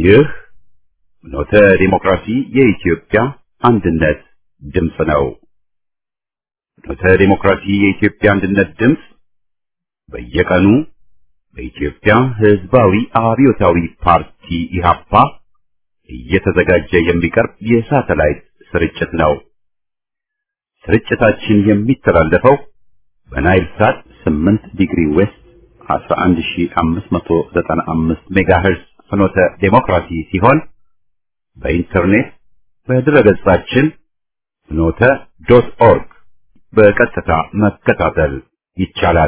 ይህ ፍኖተ ዲሞክራሲ የኢትዮጵያ አንድነት ድምፅ ነው። ፍኖተ ዲሞክራሲ የኢትዮጵያ አንድነት ድምፅ በየቀኑ በኢትዮጵያ ሕዝባዊ አብዮታዊ ፓርቲ ኢህአፓ እየተዘጋጀ የሚቀርብ የሳተላይት ስርጭት ነው። ስርጭታችን የሚተላለፈው በናይል ሳት 8 ዲግሪ ዌስት 11595 ሜጋሄርዝ ፍኖተ ዲሞክራሲ ሲሆን በኢንተርኔት በድረገጻችን ፍኖተ.ኦርግ በቀጥታ መከታተል ይቻላል።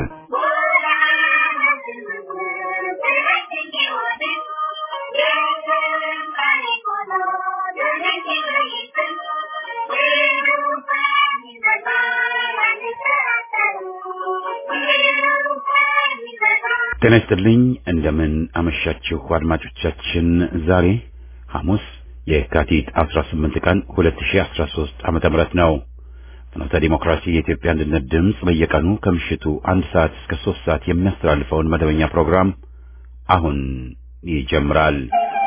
ጤና ይስጥልኝ። እንደምን አመሻችሁ አድማጮቻችን። ዛሬ ሐሙስ የካቲት 18 ቀን 2013 ዓመተ ምህረት ነው። ፍኖተ ዲሞክራሲ የኢትዮጵያ አንድነት ድምፅ በየቀኑ ከምሽቱ 1 ሰዓት እስከ 3 ሰዓት የሚያስተላልፈውን መደበኛ ፕሮግራም አሁን ይጀምራል።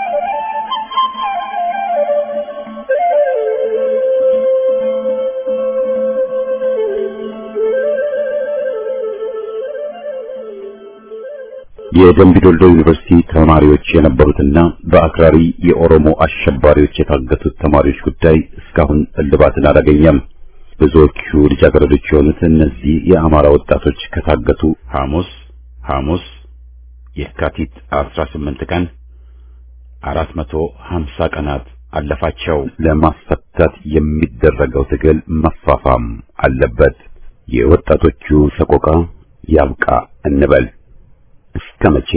የደምቢዶሎ ዩኒቨርሲቲ ተማሪዎች የነበሩትና በአክራሪ የኦሮሞ አሸባሪዎች የታገቱት ተማሪዎች ጉዳይ እስካሁን እልባትን አላገኘም። ብዙዎቹ ልጃገረዶች የሆኑት እነዚህ የአማራ ወጣቶች ከታገቱ ሐሙስ የካቲት 18 ቀን 450 ቀናት አለፋቸው። ለማስፈታት የሚደረገው ትግል መፋፋም አለበት። የወጣቶቹ ሰቆቃ ያብቃ እንበል። እስከ መቼ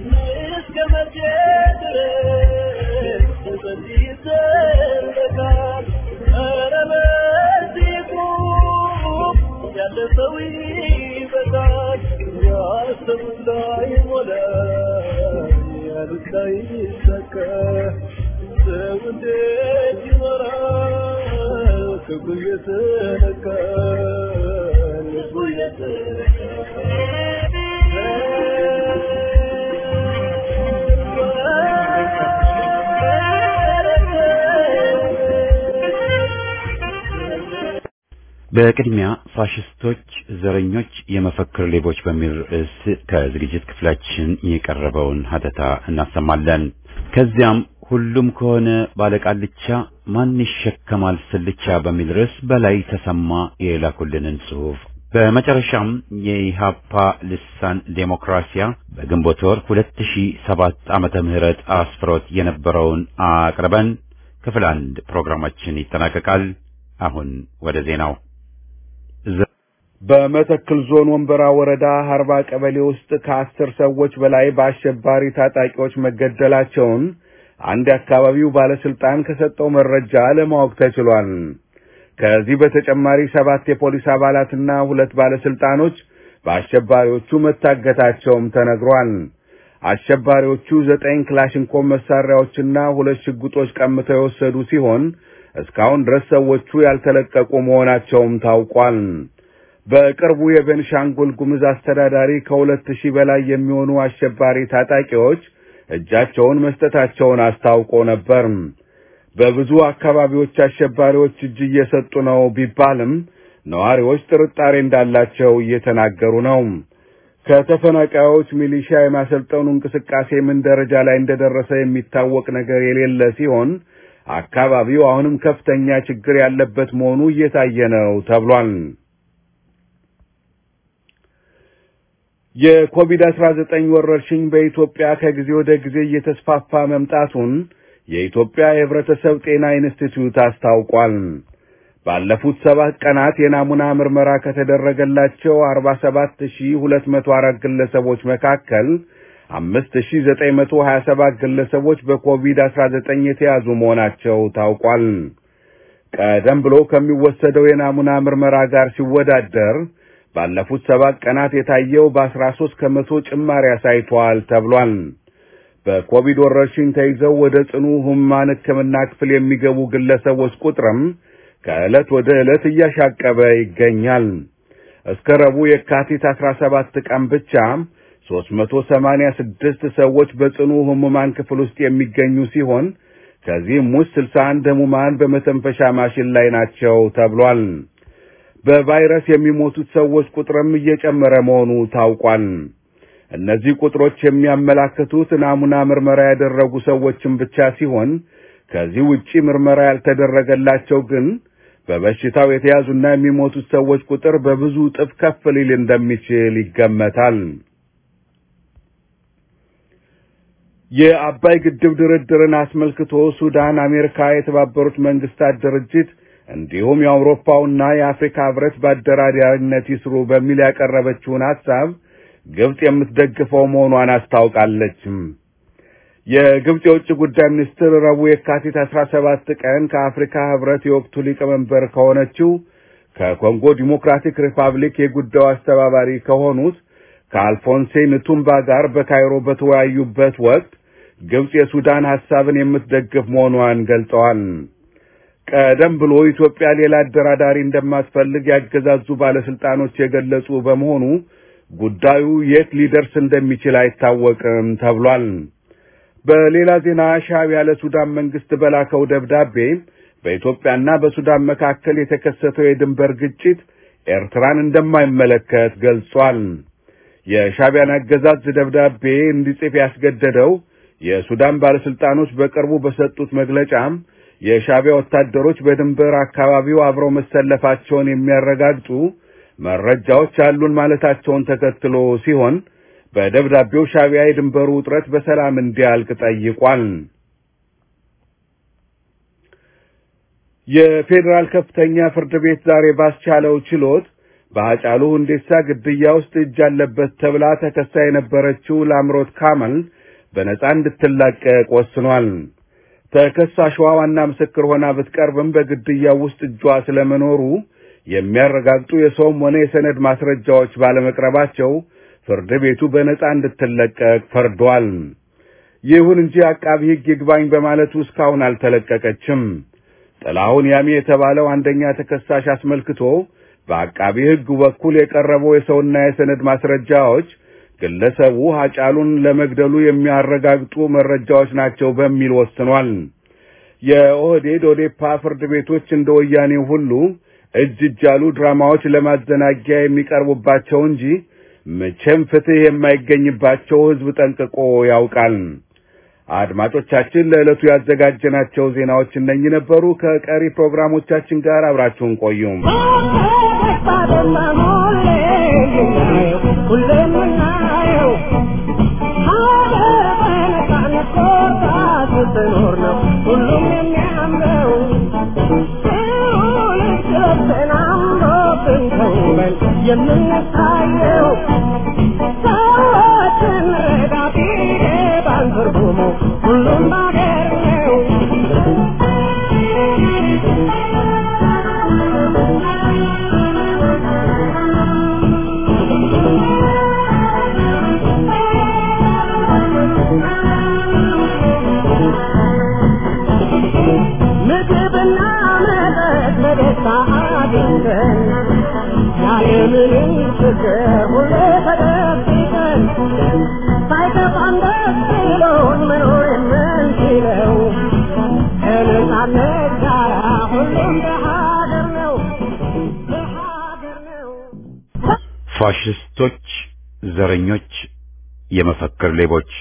በቅድሚያ ፋሽስቶች፣ ዘረኞች፣ የመፈክር ሌቦች በሚል ርዕስ ከዝግጅት ክፍላችን የቀረበውን ሀተታ እናሰማለን። ከዚያም ሁሉም ከሆነ ባለቃልቻ ማን ይሸከማል ስልቻ በሚል ርዕስ በላይ ተሰማ የላኩልንን ጽሑፍ፣ በመጨረሻም የኢሃፓ ልሳን ዴሞክራሲያ በግንቦት ወር 2007 ዓመተ ምህረት አስፍሮት የነበረውን አቅርበን ክፍል 1 ፕሮግራማችን ይጠናቀቃል። አሁን ወደ ዜናው። በመተክል ዞን ወንበራ ወረዳ ሀርባ ቀበሌ ውስጥ ከ10 ሰዎች በላይ በአሸባሪ ታጣቂዎች መገደላቸውን አንድ የአካባቢው ባለስልጣን ከሰጠው መረጃ ለማወቅ ተችሏል። ከዚህ በተጨማሪ 7 የፖሊስ አባላትና 2 ባለስልጣኖች በአሸባሪዎቹ መታገታቸውም ተነግሯል። አሸባሪዎቹ 9 ክላሽንኮቭ መሳሪያዎችና 2 ሽጉጦች ቀምተው የወሰዱ ሲሆን እስካሁን ድረስ ሰዎቹ ያልተለቀቁ መሆናቸውም ታውቋል። በቅርቡ የቤንሻንጉል ጉሙዝ አስተዳዳሪ ከ2000 በላይ የሚሆኑ አሸባሪ ታጣቂዎች እጃቸውን መስጠታቸውን አስታውቆ ነበር። በብዙ አካባቢዎች አሸባሪዎች እጅ እየሰጡ ነው ቢባልም ነዋሪዎች ጥርጣሬ እንዳላቸው እየተናገሩ ነው። ከተፈናቃዮች ሚሊሻ የማሰልጠኑ እንቅስቃሴ ምን ደረጃ ላይ እንደደረሰ የሚታወቅ ነገር የሌለ ሲሆን አካባቢው አሁንም ከፍተኛ ችግር ያለበት መሆኑ እየታየ ነው ተብሏል። የኮቪድ-19 ወረርሽኝ በኢትዮጵያ ከጊዜ ወደ ጊዜ እየተስፋፋ መምጣቱን የኢትዮጵያ የህብረተሰብ ጤና ኢንስቲትዩት አስታውቋል። ባለፉት 7 ቀናት የናሙና ምርመራ ከተደረገላቸው 47204 ግለሰቦች መካከል 5927 ግለሰቦች በኮቪድ-19 የተያዙ መሆናቸው ታውቋል። ቀደም ብሎ ከሚወሰደው የናሙና ምርመራ ጋር ሲወዳደር ባለፉት 7 ቀናት የታየው በ13 ከመቶ ጭማሪ አሳይቷል ተብሏል። በኮቪድ ወረርሽኝ ተይዘው ወደ ጽኑ ህሙማን ሕክምና ክፍል የሚገቡ ግለሰቦች ቁጥርም ከዕለት ወደ ዕለት እያሻቀበ ይገኛል። እስከ ረቡዕ የካቲት 17 ቀን ብቻ 386 ሰዎች በጽኑ ህሙማን ክፍል ውስጥ የሚገኙ ሲሆን ከዚህም ውስጥ 61 ህሙማን በመተንፈሻ ማሽን ላይ ናቸው ተብሏል። በቫይረስ የሚሞቱት ሰዎች ቁጥርም እየጨመረ መሆኑ ታውቋል። እነዚህ ቁጥሮች የሚያመላክቱት ናሙና ምርመራ ያደረጉ ሰዎችን ብቻ ሲሆን ከዚህ ውጪ ምርመራ ያልተደረገላቸው ግን በበሽታው የተያዙና የሚሞቱት ሰዎች ቁጥር በብዙ እጥፍ ከፍ ሊል እንደሚችል ይገመታል። የአባይ ግድብ ድርድርን አስመልክቶ ሱዳን፣ አሜሪካ፣ የተባበሩት መንግስታት ድርጅት እንዲሁም የአውሮፓውና የአፍሪካ ህብረት በአደራዳሪነት ይስሩ በሚል ያቀረበችውን ሐሳብ ግብጽ የምትደግፈው መሆኗን አስታውቃለች። የግብጽ የውጭ ጉዳይ ሚኒስትር ረቡዕ የካቲት 17 ቀን ከአፍሪካ ህብረት የወቅቱ ሊቀመንበር ከሆነችው ከኮንጎ ዲሞክራቲክ ሪፐብሊክ የጉዳዩ አስተባባሪ ከሆኑት ከአልፎንሴ ንቱምባ ጋር በካይሮ በተወያዩበት ወቅት ግብጽ የሱዳን ሐሳብን የምትደግፍ መሆኗን ገልጸዋል። ቀደም ብሎ ኢትዮጵያ ሌላ አደራዳሪ እንደማትፈልግ ያገዛዙ ባለስልጣኖች የገለጹ በመሆኑ ጉዳዩ የት ሊደርስ እንደሚችል አይታወቅም ተብሏል። በሌላ ዜና ሻዕቢያ ለሱዳን መንግስት በላከው ደብዳቤ በኢትዮጵያና በሱዳን መካከል የተከሰተው የድንበር ግጭት ኤርትራን እንደማይመለከት ገልጿል። የሻዕቢያን አገዛዝ ደብዳቤ እንዲጽፍ ያስገደደው የሱዳን ባለስልጣኖች በቅርቡ በሰጡት መግለጫም የሻዕቢያ ወታደሮች በድንበር አካባቢው አብረው መሰለፋቸውን የሚያረጋግጡ መረጃዎች አሉን ማለታቸውን ተከትሎ ሲሆን በደብዳቤው ሻዕቢያ የድንበሩ ውጥረት በሰላም እንዲያልቅ ጠይቋል። የፌዴራል ከፍተኛ ፍርድ ቤት ዛሬ ባስቻለው ችሎት በአጫሉ ሁንዴሳ ግድያ ውስጥ እጅ አለበት ተብላ ተከሳ የነበረችው ላምሮት ካመል በነጻ እንድትለቀቅ ወስኗል። ተከሳሿ ዋና ምስክር ሆና ብትቀርብም በግድያው ውስጥ እጇ ስለመኖሩ የሚያረጋግጡ የሰውም ሆነ የሰነድ ማስረጃዎች ባለመቅረባቸው ፍርድ ቤቱ በነጻ እንድትለቀቅ ፈርዷል። ይሁን እንጂ አቃቢ ሕግ ይግባኝ በማለቱ እስካሁን አልተለቀቀችም። ጥላሁን ያሚ የተባለው አንደኛ ተከሳሽ አስመልክቶ በአቃቢ ሕግ በኩል የቀረበው የሰውና የሰነድ ማስረጃዎች ግለሰቡ አጫሉን ለመግደሉ የሚያረጋግጡ መረጃዎች ናቸው በሚል ወስኗል። የኦህዴድ ኦዴፓ ፍርድ ቤቶች እንደ ወያኔው ሁሉ እጅ ያሉ ድራማዎች ለማዘናጊያ የሚቀርቡባቸው እንጂ መቼም ፍትህ የማይገኝባቸው ህዝብ ጠንቅቆ ያውቃል። አድማጮቻችን ለዕለቱ ያዘጋጀናቸው ዜናዎች እነኚህ ነበሩ። ከቀሪ ፕሮግራሞቻችን ጋር አብራችሁን ቆዩ። ፋሽስቶች፣ ዘረኞች፣ የመፈክር ሌቦች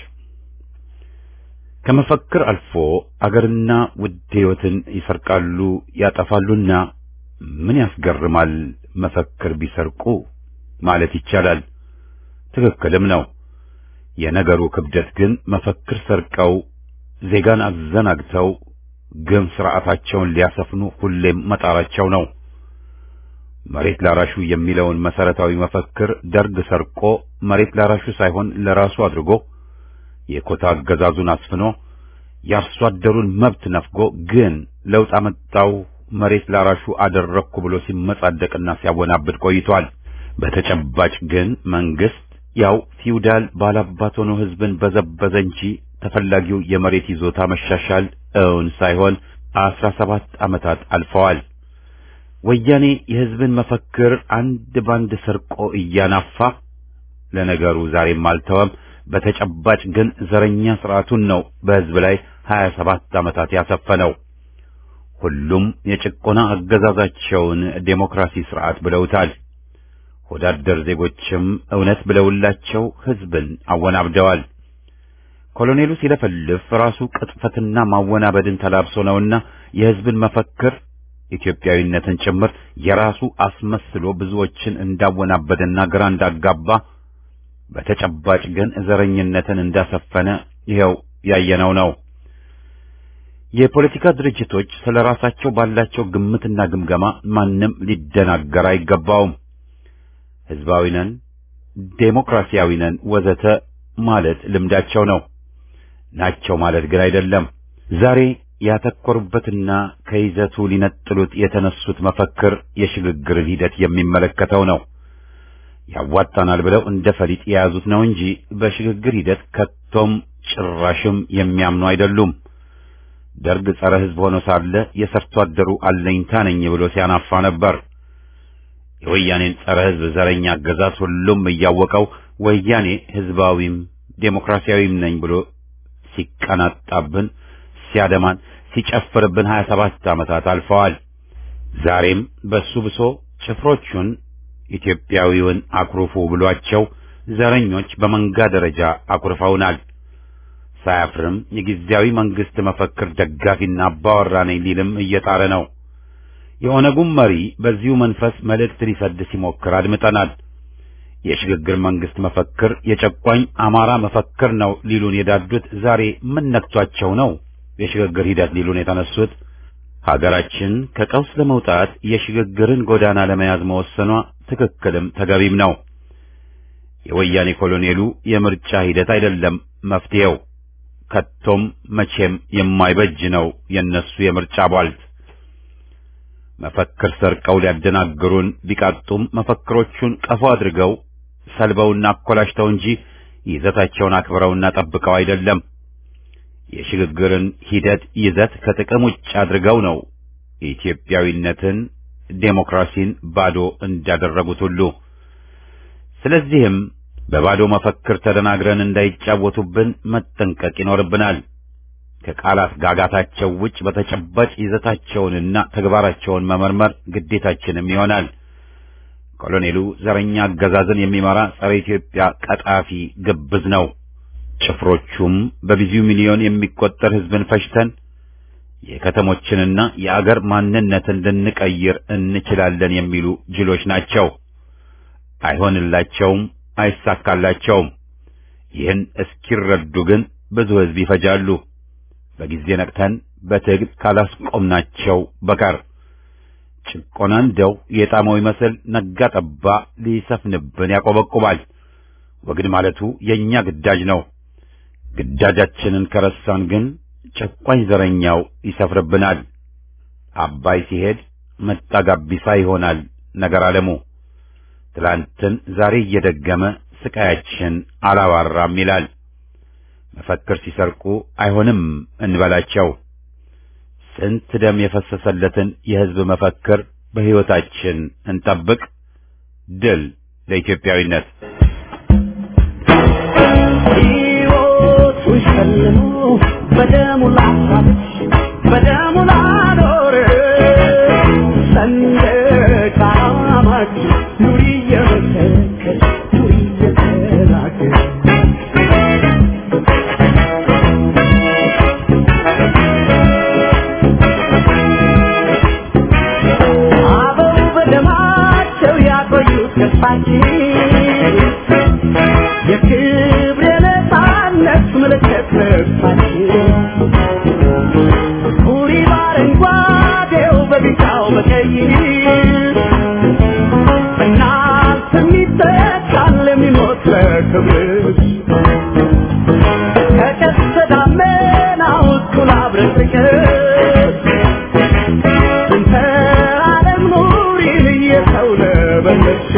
ከመፈክር አልፎ አገርና ውድ ሕይወትን ይሰርቃሉ፣ ያጠፋሉና ምን ያስገርማል መፈክር ቢሰርቁ ማለት ይቻላል። ትክክልም ነው። የነገሩ ክብደት ግን መፈክር ሰርቀው ዜጋን አዘናግተው ግም ስርዓታቸውን ሊያሰፍኑ ሁሌም መጣራቸው ነው። መሬት ላራሹ የሚለውን መሰረታዊ መፈክር ደርግ ሰርቆ መሬት ላራሹ ሳይሆን ለራሱ አድርጎ የኮታ አገዛዙን አስፍኖ የአርሶ አደሩን መብት ነፍጎ ግን ለውጥ አመጣው መሬት ላራሹ አደረኩ ብሎ ሲመጻደቅና ሲያወናብድ ቆይቷል። በተጨባጭ ግን መንግስት ያው ፊውዳል ባላባት ሆኖ ህዝብን በዘበዘ እንጂ ተፈላጊው የመሬት ይዞታ መሻሻል እውን ሳይሆን 17 ዓመታት አልፈዋል። ወያኔ የህዝብን መፈክር አንድ ባንድ ሰርቆ እያናፋ ለነገሩ ዛሬም አልተወም። በተጨባጭ ግን ዘረኛ ስርዓቱን ነው በህዝብ ላይ 27 ዓመታት ያሰፈነው። ሁሉም የጭቆና አገዛዛቸውን ዴሞክራሲ ስርዓት ብለውታል። ወዳደር ዜጎችም እውነት ብለውላቸው ህዝብን አወናብደዋል። ኮሎኔሉ ሲለፈልፍ ራሱ ቅጥፈትና ማወናበድን ተላብሶ ነውና የህዝብን መፈክር ኢትዮጵያዊነትን ጭምር የራሱ አስመስሎ ብዙዎችን እንዳወናበደና ግራ እንዳጋባ፣ በተጨባጭ ግን ዘረኝነትን እንዳሰፈነ ይሄው ያየነው ነው። የፖለቲካ ድርጅቶች ስለራሳቸው ባላቸው ግምትና ግምገማ ማንም ሊደናገር አይገባውም። ህዝባዊ ነን፣ ዴሞክራሲያዊ ነን ወዘተ ማለት ልምዳቸው ነው። ናቸው ማለት ግን አይደለም። ዛሬ ያተኮሩበትና ከይዘቱ ሊነጥሉት የተነሱት መፈክር የሽግግርን ሂደት የሚመለከተው ነው። ያዋጣናል ብለው እንደ ፈሊጥ የያዙት ነው እንጂ በሽግግር ሂደት ከቶም ጭራሽም የሚያምኑ አይደሉም። ደርግ ጸረ ህዝብ ሆኖ ሳለ የሰርቶ አደሩ አለኝታ ነኝ ብሎ ሲያናፋ ነበር። የወያኔን ጸረ ህዝብ ዘረኛ አገዛዝ ሁሉም እያወቀው ወያኔ ህዝባዊም ዴሞክራሲያዊም ነኝ ብሎ ሲቀናጣብን፣ ሲያደማን፣ ሲጨፍርብን 27 ዓመታት አልፈዋል። ዛሬም በሱ ብሶ ጭፍሮቹን ኢትዮጵያዊውን አኩርፉ ብሏቸው ዘረኞች በመንጋ ደረጃ አኩርፈውናል። ሳያፍርም የጊዜያዊ መንግስት መፈክር ደጋፊና አባወራ ነኝ ሊልም እየጣረ ነው። የኦነጉም መሪ በዚሁ መንፈስ መልእክት ሊሰድ ሲሞክር አድምጠናል። የሽግግር መንግስት መፈክር የጨቋኝ አማራ መፈክር ነው ሊሉን የዳዱት ዛሬ ምን ነክቷቸው ነው የሽግግር ሂደት ሊሉን የተነሱት? ሀገራችን ከቀውስ ለመውጣት የሽግግርን ጎዳና ለመያዝ መወሰኗ ትክክልም ተገቢም ነው። የወያኔ ኮሎኔሉ የምርጫ ሂደት አይደለም መፍትሄው፣ ከቶም መቼም የማይበጅ ነው የነሱ የምርጫ ቧልት። መፈክር ሰርቀው ሊያደናግሩን ቢቃጡም መፈክሮቹን ቀፎ አድርገው ሰልበውና አኮላሽተው እንጂ ይዘታቸውን አክብረውና ጠብቀው አይደለም። የሽግግርን ሂደት ይዘት ከጥቅም ውጭ አድርገው ነው ኢትዮጵያዊነትን፣ ዴሞክራሲን ባዶ እንዳደረጉት ሁሉ። ስለዚህም በባዶ መፈክር ተደናግረን እንዳይጫወቱብን መጠንቀቅ ይኖርብናል። ከቃላት ጋጋታቸው ውጭ በተጨባጭ ይዘታቸውንና ተግባራቸውን መመርመር ግዴታችንም ይሆናል። ኮሎኔሉ ዘረኛ አገዛዝን የሚመራ ጸረ ኢትዮጵያ ቀጣፊ ግብዝ ነው። ጭፍሮቹም በብዙ ሚሊዮን የሚቆጠር ህዝብን ፈጅተን የከተሞችንና የአገር ማንነትን ልንቀይር እንችላለን የሚሉ ጅሎች ናቸው። አይሆንላቸውም፣ አይሳካላቸውም። ይህን እስኪረዱ ግን ብዙ ህዝብ ይፈጃሉ። በጊዜ ነቅተን በትግል ካላስቆምናቸው በቀር ጭቆና እንደው የጣመው ይመስል ነጋ ጠባ ሊሰፍንብን ያቆበቁባል። ወግድ ማለቱ የኛ ግዳጅ ነው። ግዳጃችንን ከረሳን ግን ጨቋኝ ዘረኛው ይሰፍርብናል። አባይ ሲሄድ መጣ ጋቢሳ ይሆናል ነገር ዓለሙ። ትላንትን ዛሬ እየደገመ ስቃያችን አላባራም ይላል። መፈክር ሲሰርቁ አይሆንም እንበላቸው። ስንት ደም የፈሰሰለትን የህዝብ መፈክር በሕይወታችን እንጠብቅ። ድል ለኢትዮጵያዊነት። ሕይወቱን ሸልሞ በደሙ ላሳለች በደሙ ላኖረ ሰንደቅ ዓላማችን ኑሪ እየመሰከር ኑሪ እየተናገር የክብር የነፃነት ምልክት ነፋችን ኩሪ በአረንጓዴው በቢጫው በቀይ በእናንተ የሚተካል የሚሞት ለክብርሽ ከቀስተ ደመናው እኩል አብረን ጥቀስ እንተ ዓለም ኑሪን የሰው ነበልሽ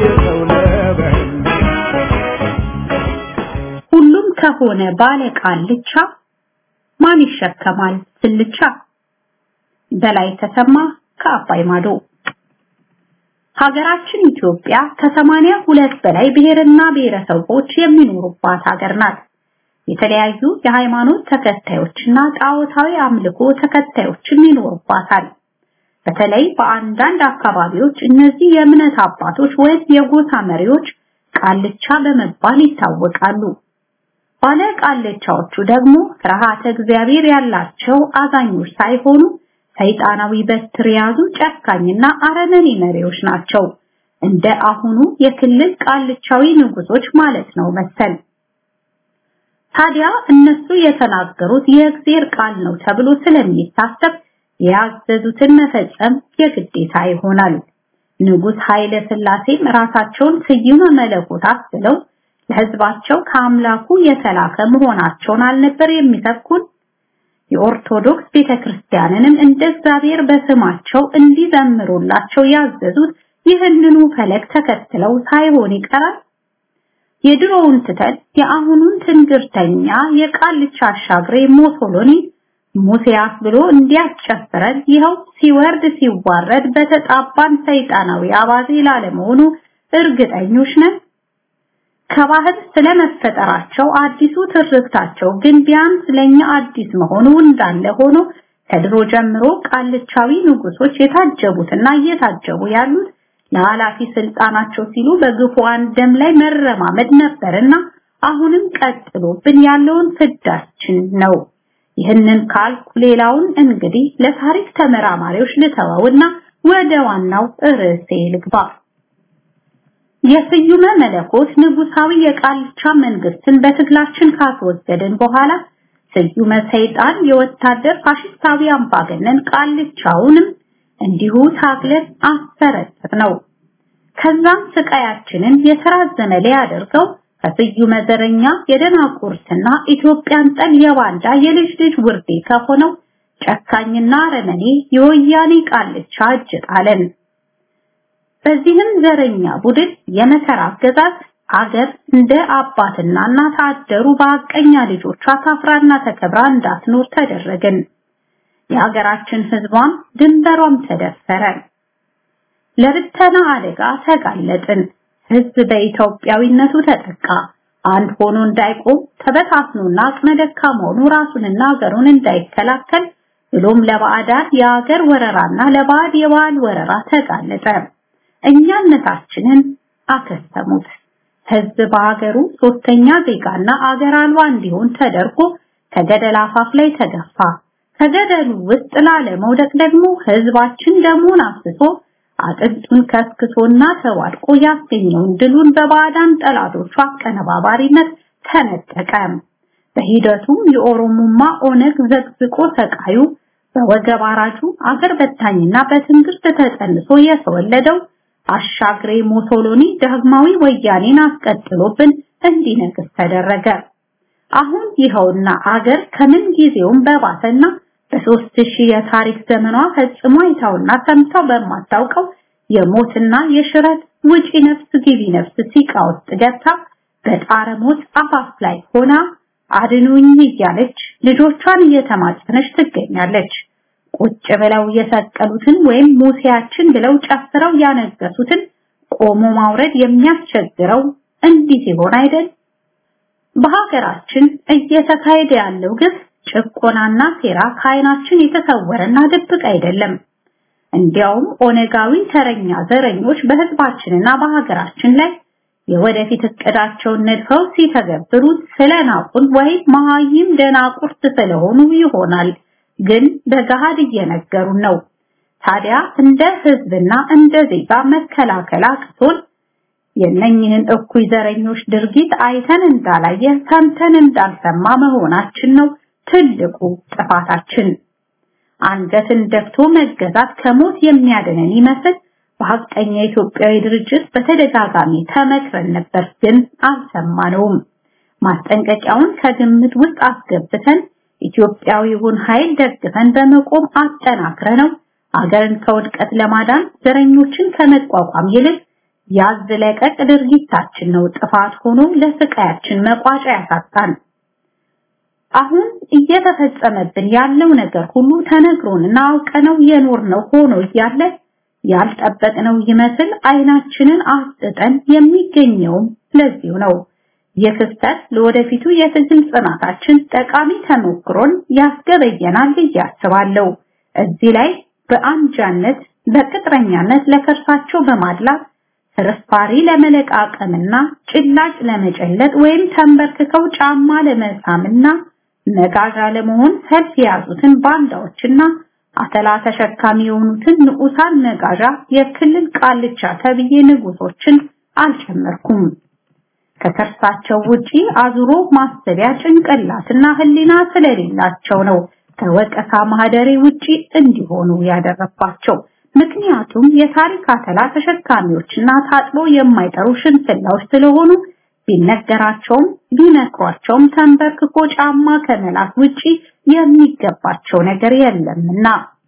ከሆነ ባለቃልቻ ማን ይሸከማል ስልቻ? በላይ ተሰማ ከአባይ ማዶ። ሀገራችን ኢትዮጵያ ከ82 በላይ ብሔርና ብሔረሰቦች የሚኖሩባት ሀገር ናት። የተለያዩ የሃይማኖት ተከታዮችና ጣዖታዊ አምልኮ ተከታዮችም ይኖሩባታል። በተለይ በአንዳንድ አካባቢዎች እነዚህ የእምነት አባቶች ወይም የጎሳ መሪዎች ቃልቻ በመባል ይታወቃሉ። ባለ ቃልቻዎቹ ደግሞ ፍርሃተ እግዚአብሔር ያላቸው አዛኞች ሳይሆኑ ሰይጣናዊ በትር ያዙ ጨካኝና አረመኔ መሪዎች ናቸው። እንደ አሁኑ የክልል ቃልቻዊ ንጉሶች ማለት ነው መሰል። ታዲያ እነሱ የተናገሩት የእግዚአብሔር ቃል ነው ተብሎ ስለሚታሰብ ያዘዙትን መፈጸም የግዴታ ይሆናል። ንጉስ ኃይለ ሥላሴም ራሳቸውን ስዩመ መለኮታት ብለው ለሕዝባቸው ከአምላኩ የተላከ መሆናቸውን አልነበር የሚሰብኩን? የኦርቶዶክስ ቤተክርስቲያንንም እንደ እግዚአብሔር በስማቸው እንዲዘምሩላቸው ያዘዙት ይህንኑ ፈለግ ተከትለው ሳይሆን ይቀራል። የድሮውን ትተን የአሁኑን ትንግርተኛ የቃልቻ አሻግሬ ሞሶሎኒ ሙሴያስ ብሎ እንዲያስጨፍረን ይኸው ሲወርድ ሲዋረድ በተጣባን ሰይጣናዊ አባዜ ላለመሆኑ እርግጠኞች ነን። ከባህር ስለመፈጠራቸው አዲሱ ትርክታቸው ግን ቢያንስ ለኛ አዲስ መሆኑ እንዳለ ሆኖ ከድሮ ጀምሮ ቃልቻዊ ንጉሶች የታጀቡትና እየታጀቡ ያሉት ለኃላፊ ስልጣናቸው ሲሉ በግፉአን ደም ላይ መረማመድ ነበርና አሁንም ቀጥሎብን ያለውን ፍዳችን ነው። ይህንን ካልኩ ሌላውን እንግዲህ ለታሪክ ተመራማሪዎች ልተወውና ወደ ዋናው ርዕሴ ልግባ። የስዩመ መለኮት ንጉሳዊ የቃልቻ መንግስትን በትግላችን ካስወገድን በኋላ ስዩመ ሰይጣን የወታደር ፋሽስታዊ አምባገነን ቃልቻውንም እንዲሁ ታግለን አሰረጠት ነው። ከዛም ስቃያችንን የተራዘመ ሊያደርገው ከስዩመ ዘረኛ የደናቁርትና ኢትዮጵያን ጠል የባንዳ የልጅ ልጅ ውርዴ ከሆነው ጨካኝና አረመኔ የወያኔ ቃልቻ እጅ ጣለን። በዚህም ዘረኛ ቡድን የመከራ አገዛዝ አገር እንደ አባትና እናት አደሩ በአቀኛ ልጆቿ ታፍራና ተከብራ እንዳትኖር ተደረገን። የሀገራችን ህዝቧም ድንበሯም ተደፈረ። ለብተና አደጋ ተጋለጥን። ህዝብ በኢትዮጵያዊነቱ ተጠቃ። አንድ ሆኖ እንዳይቆም ተበታትኖና አቅመ ደካማ ሆኖ ራሱንና ሀገሩን እንዳይከላከል ብሎም ለባዕዳን የሀገር ወረራና ለባዕድ የባህል ወረራ ተጋለጠ። እኛነታችንን አከሰሙት። ህዝብ በሀገሩ ሶስተኛ ዜጋና አገር አልባ እንዲሆን ተደርጎ ከገደል አፋፍ ላይ ተገፋ። ከገደሉ ውስጥ ላለመውደቅ ደግሞ ህዝባችን ደሙን አፍስሶ አጥንቱን ከስክሶና ተዋድቆ ያስገኘውን ድሉን በባዕዳን ጠላቶቹ አቀነባባሪነት ተነጠቀ። በሂደቱም የኦሮሞማ ኦነግ ዘግዝቆ ሰቃዩ በወገብ አራጁ አገር በታኝና በትንግርት ተጠንሶ የተወለደው አሻግሬ ሞሶሎኒ ዳግማዊ ወያኔን አስቀጥሎብን እንዲነግስ ተደረገ። አሁን ይኸውና አገር ከምን ጊዜውም በባሰና በ3000 የታሪክ ዘመኗ ፈጽሞ አይታውና ሰምታው በማታውቀው የሞትና የሽረት ውጪ ነፍስ ግቢ ነፍስ ሲቃ ውስጥ ገብታ በጣረ ሞት አፋፍ ላይ ሆና አድኑኝ እያለች ልጆቿን እየተማጸነች ትገኛለች። ቁጭ ብለው የሰቀሉትን ወይም ሙሴያችን ብለው ጨፍረው ያነገሱትን ቆሞ ማውረድ የሚያስቸግረው እንዲህ ሲሆን አይደል? በሀገራችን እየተካሄደ ያለው ግፍ ጭቆናና ሴራ ከዓይናችን የተሰወረና ድብቅ አይደለም። እንዲያውም ኦነጋዊ ተረኛ ዘረኞች በህዝባችንና በሀገራችን ላይ የወደፊት እቅዳቸውን ነድፈው ሲተገብሩት ስለናቁን ወይ መሃይም ደናቁርት ስለሆኑ ይሆናል፣ ግን በገሃድ እየነገሩን ነው። ታዲያ እንደ ህዝብና እንደ ዜጋ መከላከል አቅቶን የነኝህን እኩይ ዘረኞች ድርጊት አይተን እንዳላየ ሰምተን እንዳልሰማ መሆናችን ነው ትልቁ ጥፋታችን። አንገትን ደፍቶ መገዛት ከሞት የሚያድነን ይመስል በሐቀኛ ኢትዮጵያዊ ድርጅት በተደጋጋሚ ተመክረን ነበር፣ ግን አልሰማነውም። ማስጠንቀቂያውን ከግምት ውስጥ አስገብተን ኢትዮጵያዊውን ኃይል ደግፈን በመቆም አጠናክረነው አገርን ከውድቀት ለማዳን ዘረኞችን ከመቋቋም ይልቅ ያዝ ለቀቅ ድርጊታችን ነው ጥፋት ሆኖ ለስቃያችን መቋጫ ያሳጣን። አሁን እየተፈጸመብን ያለው ነገር ሁሉ ተነግሮንና አውቀነው የኖርነው ሆኖ እያለ ያልጠበቅነው ይመስል አይናችንን አስጥጠን የሚገኘው ለዚሁ ነው። የክስተት ለወደፊቱ የትግል ጽናታችን ጠቃሚ ተሞክሮን ያስገበየናል ያስባለው። እዚህ ላይ በአንጃነት በቅጥረኛነት ለከርሳቸው በማድላት ፍርፋሪ ለመለቃቀምና ጭላጭ ለመጨለጥ ወይም ተንበርክከው ጫማ ለመሳምና መጋዣ ለመሆን ሰልፍ የያዙትን ባንዳዎችና አተላ ተሸካሚ የሆኑትን ንዑሳን መጋዣ የክልል ቃልቻ ተብዬ ንጉሶችን አልጨመርኩም። ከከርሳቸው ውጪ አዙሮ ማሰቢያ ጭንቅላትና ህሊና ስለሌላቸው ነው ከወቀሳ ማህደሬ ውጪ እንዲሆኑ ያደረባቸው። ምክንያቱም የታሪክ አተላ ተሸካሚዎችና ታጥቦ የማይጠሩ ሽንፍላዎች ስለሆኑ ቢነገራቸውም ቢነክሯቸውም ተንበርክኮ ጫማ ከመላክ ውጪ የሚገባቸው ነገር የለምና።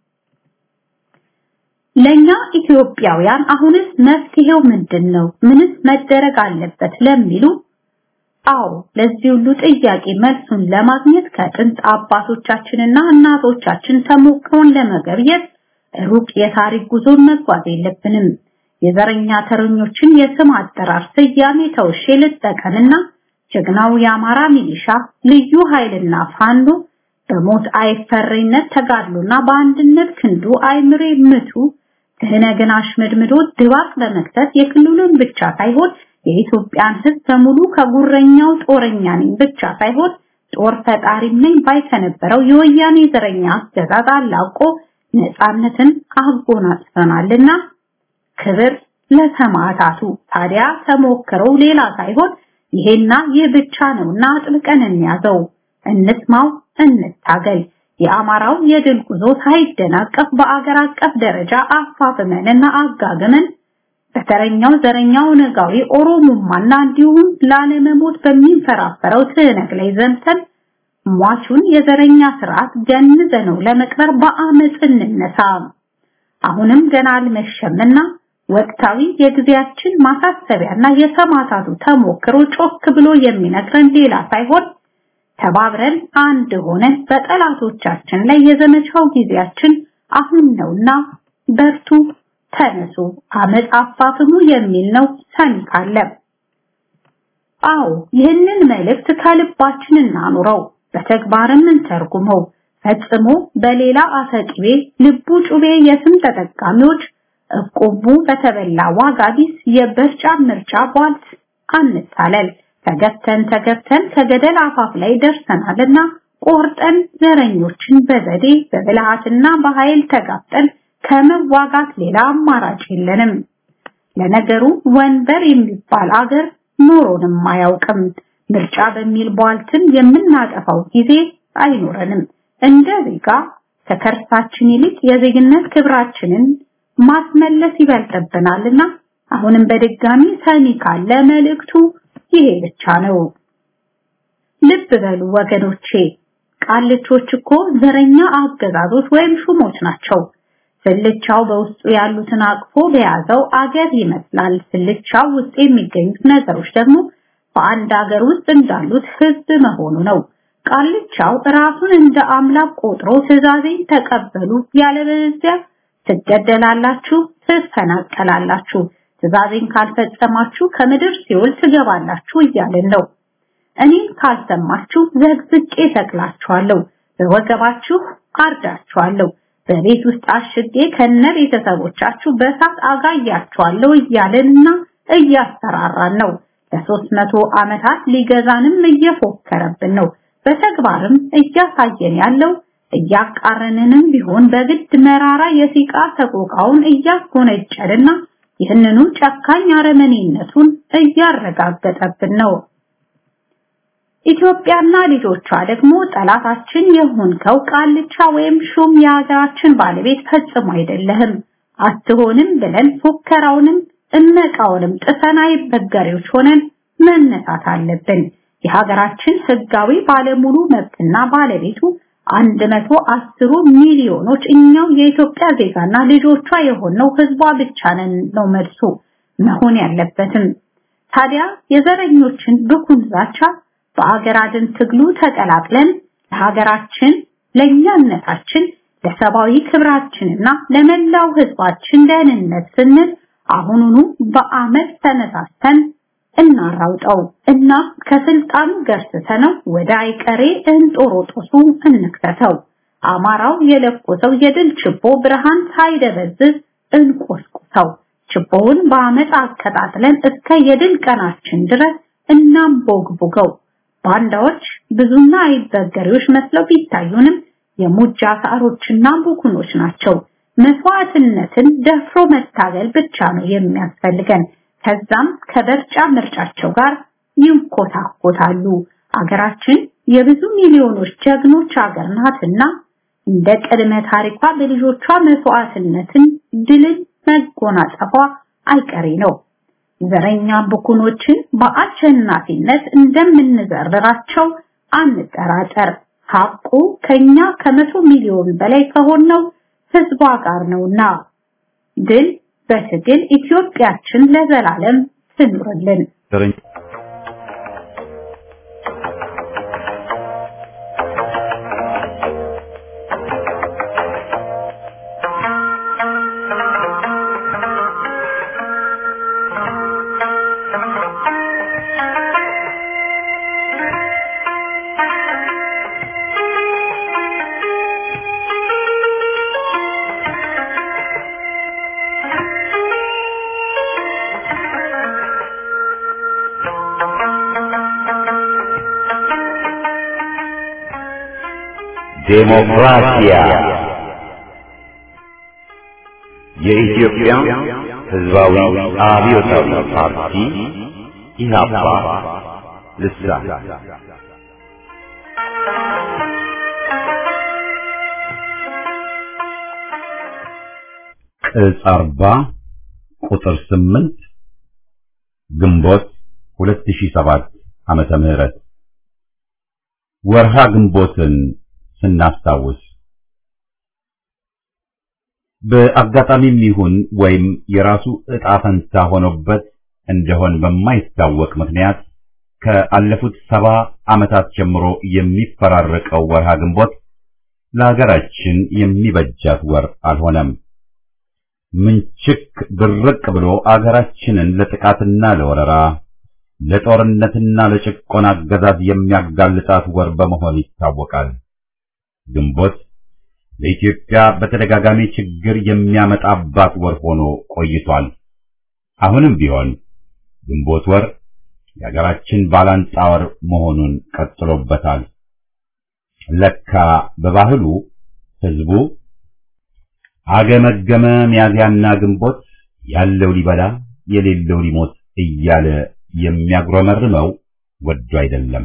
ለኛ ኢትዮጵያውያን አሁንስ መፍትሄው ምንድነው? ምንስ መደረግ አለበት ለሚሉ አዎ ለዚህ ሁሉ ጥያቄ መልሱን ለማግኘት ከጥንት አባቶቻችንና እናቶቻችን ተሞክሮን ለመገብየት ሩቅ የታሪክ ጉዞ መጓዝ የለብንም። የዘረኛ ተረኞችን የስም አጠራር ስያሜ ተውሼ ልጠቀምና ጀግናው የአማራ ሚሊሻ ልዩ ኃይልና ፋኖ በሞት አይፈሪነት ተጋድሎና በአንድነት ክንዱ አይምሬ ምቱ ትህነግን አሽመድምዶ ድባቅ በመክተት የክልሉን ብቻ ሳይሆን የኢትዮጵያን ሕዝብ በሙሉ ከጉረኛው ጦረኛ ነኝ ብቻ ሳይሆን ጦር ፈጣሪ ነኝ ባይ ከነበረው የወያኔ ዘረኛ አገዛዝ አላቆ ነፃነትን አጎናጽፈናልና ክብር ለሰማዕታቱ። ታዲያ ተሞክረው ሌላ ሳይሆን ይሄና ይህ ብቻ ነውና አጥብቀን እንያዘው፣ እንስማው፣ እንታገል። የአማራው የድል ጉዞ ሳይደናቀፍ በአገር አቀፍ ደረጃ አፋፍመንና አጋግመን በተረኛው ዘረኛው ነጋዊ ኦሮሞማና እንዲሁም ላለመሞት በሚንፈራፈረው ትነግ ላይ ዘምተን ሟቹን የዘረኛ ስርዓት ገንዘነው ለመቅበር በአመጽ እንነሳ። አሁንም ገና አልመሸምና ወቅታዊ የጊዜያችን ማሳሰቢያና የሰማዕታቱ ተሞክሮ ጮክ ብሎ የሚነግረን ሌላ ሳይሆን ተባብረን አንድ ሆነን በጠላቶቻችን ላይ የዘመቻው ጊዜያችን አሁን ነውና በርቱ፣ ተነሱ፣ አመጽ አፋፍሙ የሚል ነው ሰሚ ካለ። አዎ ይህንን መልእክት ከልባችን እናኑረው፣ በተግባርም እንተርጉመው። ፈጽሞ በሌላ አፈቅቤ ልቡ ጩቤ የስም ተጠቃሚዎች እቆቡ በተበላ ዋጋ ቢስ የበርጫ ምርጫ ቧልት አንታለል። ተገፍተን ከገደል አፋፍ ላይ ደርሰናልና ቆርጠን ዘረኞችን በዘዴ በብልሃትና በኃይል ተጋፍጠን ከመዋጋት ሌላ አማራጭ የለንም። ለነገሩ ወንበር የሚባል አገር ኖሮንም አያውቅም። ምርጫ በሚል ቧልትን የምናጠፋው ጊዜ አይኖረንም። እንደ ዜጋ ከከርሳችን ይልቅ የዜግነት ክብራችንን ማስመለስ ይበልጥብናልና አሁንም በድጋሚ ሰሚ ካለ መልእክቱ ይሄ ብቻ ነው። ልብ በሉ ወገኖቼ፣ ቃልቾች እኮ ዘረኛ አገዛዞች ወይም ሹሞች ናቸው። ስልቻው በውስጡ ያሉትን አቅፎ በያዘው አገር ይመስላል። ስልቻው ውስጥ የሚገኙት ነገሮች ደግሞ በአንድ አገር ውስጥ እንዳሉት ህዝብ መሆኑ ነው። ቃልቻው ራሱን እንደ አምላክ ቆጥሮ ትዕዛዜን ተቀበሉ፣ ያለበለዚያ ትገደላላችሁ፣ ትፈናቀላላችሁ፣ ትዕዛዜን ካልፈጸማችሁ ከምድር ሲኦል ትገባላችሁ እያለን ነው። እኔን ካልሰማችሁ ዘግዝቄ ተክላችኋለሁ፣ በወገባችሁ አርዳችኋለሁ፣ በቤት ውስጥ አሽጌ ከነ ቤተሰቦቻችሁ በሳት አጋያችኋለሁ እያለንና እያስፈራራን ነው። ለ300 ዓመታት ሊገዛንም እየፎከረብን ነው። በተግባርም እያሳየን ያለው እያቃረንንም ቢሆን በግድ መራራ የሲቃ ሰቆቃውን እያስጎነጨልና ይህንኑ ጨካኝ አረመኔነቱን እያረጋገጠብን ነው። ኢትዮጵያና ልጆቿ ደግሞ ጠላታችን የሆንከው ቃልቻ ወይም ሹም የሀገራችን ባለቤት ፈጽሞ አይደለህም፣ አትሆንም ብለን ፉከራውንም እመቃውንም ጥሰናይ በገሬዎች ሆነን መነሳት አለብን። የሀገራችን ህጋዊ ባለሙሉ መብትና ባለቤቱ 110 ሚሊዮኖች እኛው የኢትዮጵያ ዜጋና ልጆቿ የሆነው ህዝቧ ብቻ ነን ነው መልሱ መሆን ያለበትም። ታዲያ የዘረኞችን ብኩን ዛቻ በአገር አድን ትግሉ ተቀላቅለን ለሀገራችን፣ ለኛነታችን፣ ለሰብአዊ ክብራችንና ለመላው ህዝባችን ደህንነት ስንል አሁኑኑ በአመት ተነሳስተን እናራውጠው እና ከስልጣኑ ገርስተነው ወደ አይቀሬ እንጦሮጦሱ እንክተተው። አማራው የለኮሰው የድል ችቦ ብርሃን ሳይደበዝዝ እንቆስቁሰው። ችቦውን በአመት አከታትለን እስከ የድል ቀናችን ድረስ እናምቦግቡገው። ባንዳዎች ብዙና አይበገሬዎች መስለው ቢታዩንም የሙጃ ሳሮችና ቡኩኖች ናቸው። መስዋዕትነትን ደፍሮ መታገል ብቻ ነው የሚያስፈልገን። ከዛም ከበርጫ ምርጫቸው ጋር ይንኮታኮታሉ። አገራችን የብዙ ሚሊዮኖች ጀግኖች አገር ናትና እንደ ቅድመ ታሪኳ በልጆቿ መስዋዕትነትን ድልን መጎናጸፏ አይቀሬ ነው። ዘረኛ ቡኩኖችን በአሸናፊነት እንደምንዘርራቸው አንጠራጠር። ሐቁ ከኛ ከመቶ ሚሊዮን በላይ ከሆነው ህዝቧ ጋር ነውና ድል በትግል ኢትዮጵያችን ለዘላለም ትኑርልን። ዴሞክራሲያ የኢትዮጵያ ሕዝባዊ አብዮታዊ ፓርቲ ኢህአፓ ልሳን ቅጽ 40 ቁጥር 8 ግንቦት 2007 ዓመተ ምህረት ወርሃ ግንቦትን ስናስታውስ በአጋጣሚም ይሁን ወይም የራሱ ዕጣ ፈንታ ሆኖበት እንደሆን በማይታወቅ ምክንያት ከአለፉት 70 ዓመታት ጀምሮ የሚፈራረቀው ወርሃ ግንቦት ለሀገራችን የሚበጃት ወር አልሆነም። ምንችክ ድርቅ ብሎ አገራችንን ለጥቃትና ለወረራ ለጦርነትና ለጭቆና አገዛዝ የሚያጋልጣት ወር በመሆን ይታወቃል። ግንቦት ለኢትዮጵያ በተደጋጋሚ ችግር የሚያመጣባት ወር ሆኖ ቆይቷል። አሁንም ቢሆን ግንቦት ወር የሀገራችን ባላንጣ ወር መሆኑን ቀጥሎበታል። ለካ በባህሉ ህዝቡ አገመገመ ሚያዝያና ግንቦት ያለው ሊበላ የሌለው ሊሞት እያለ የሚያጉረመርመው ወዶ አይደለም።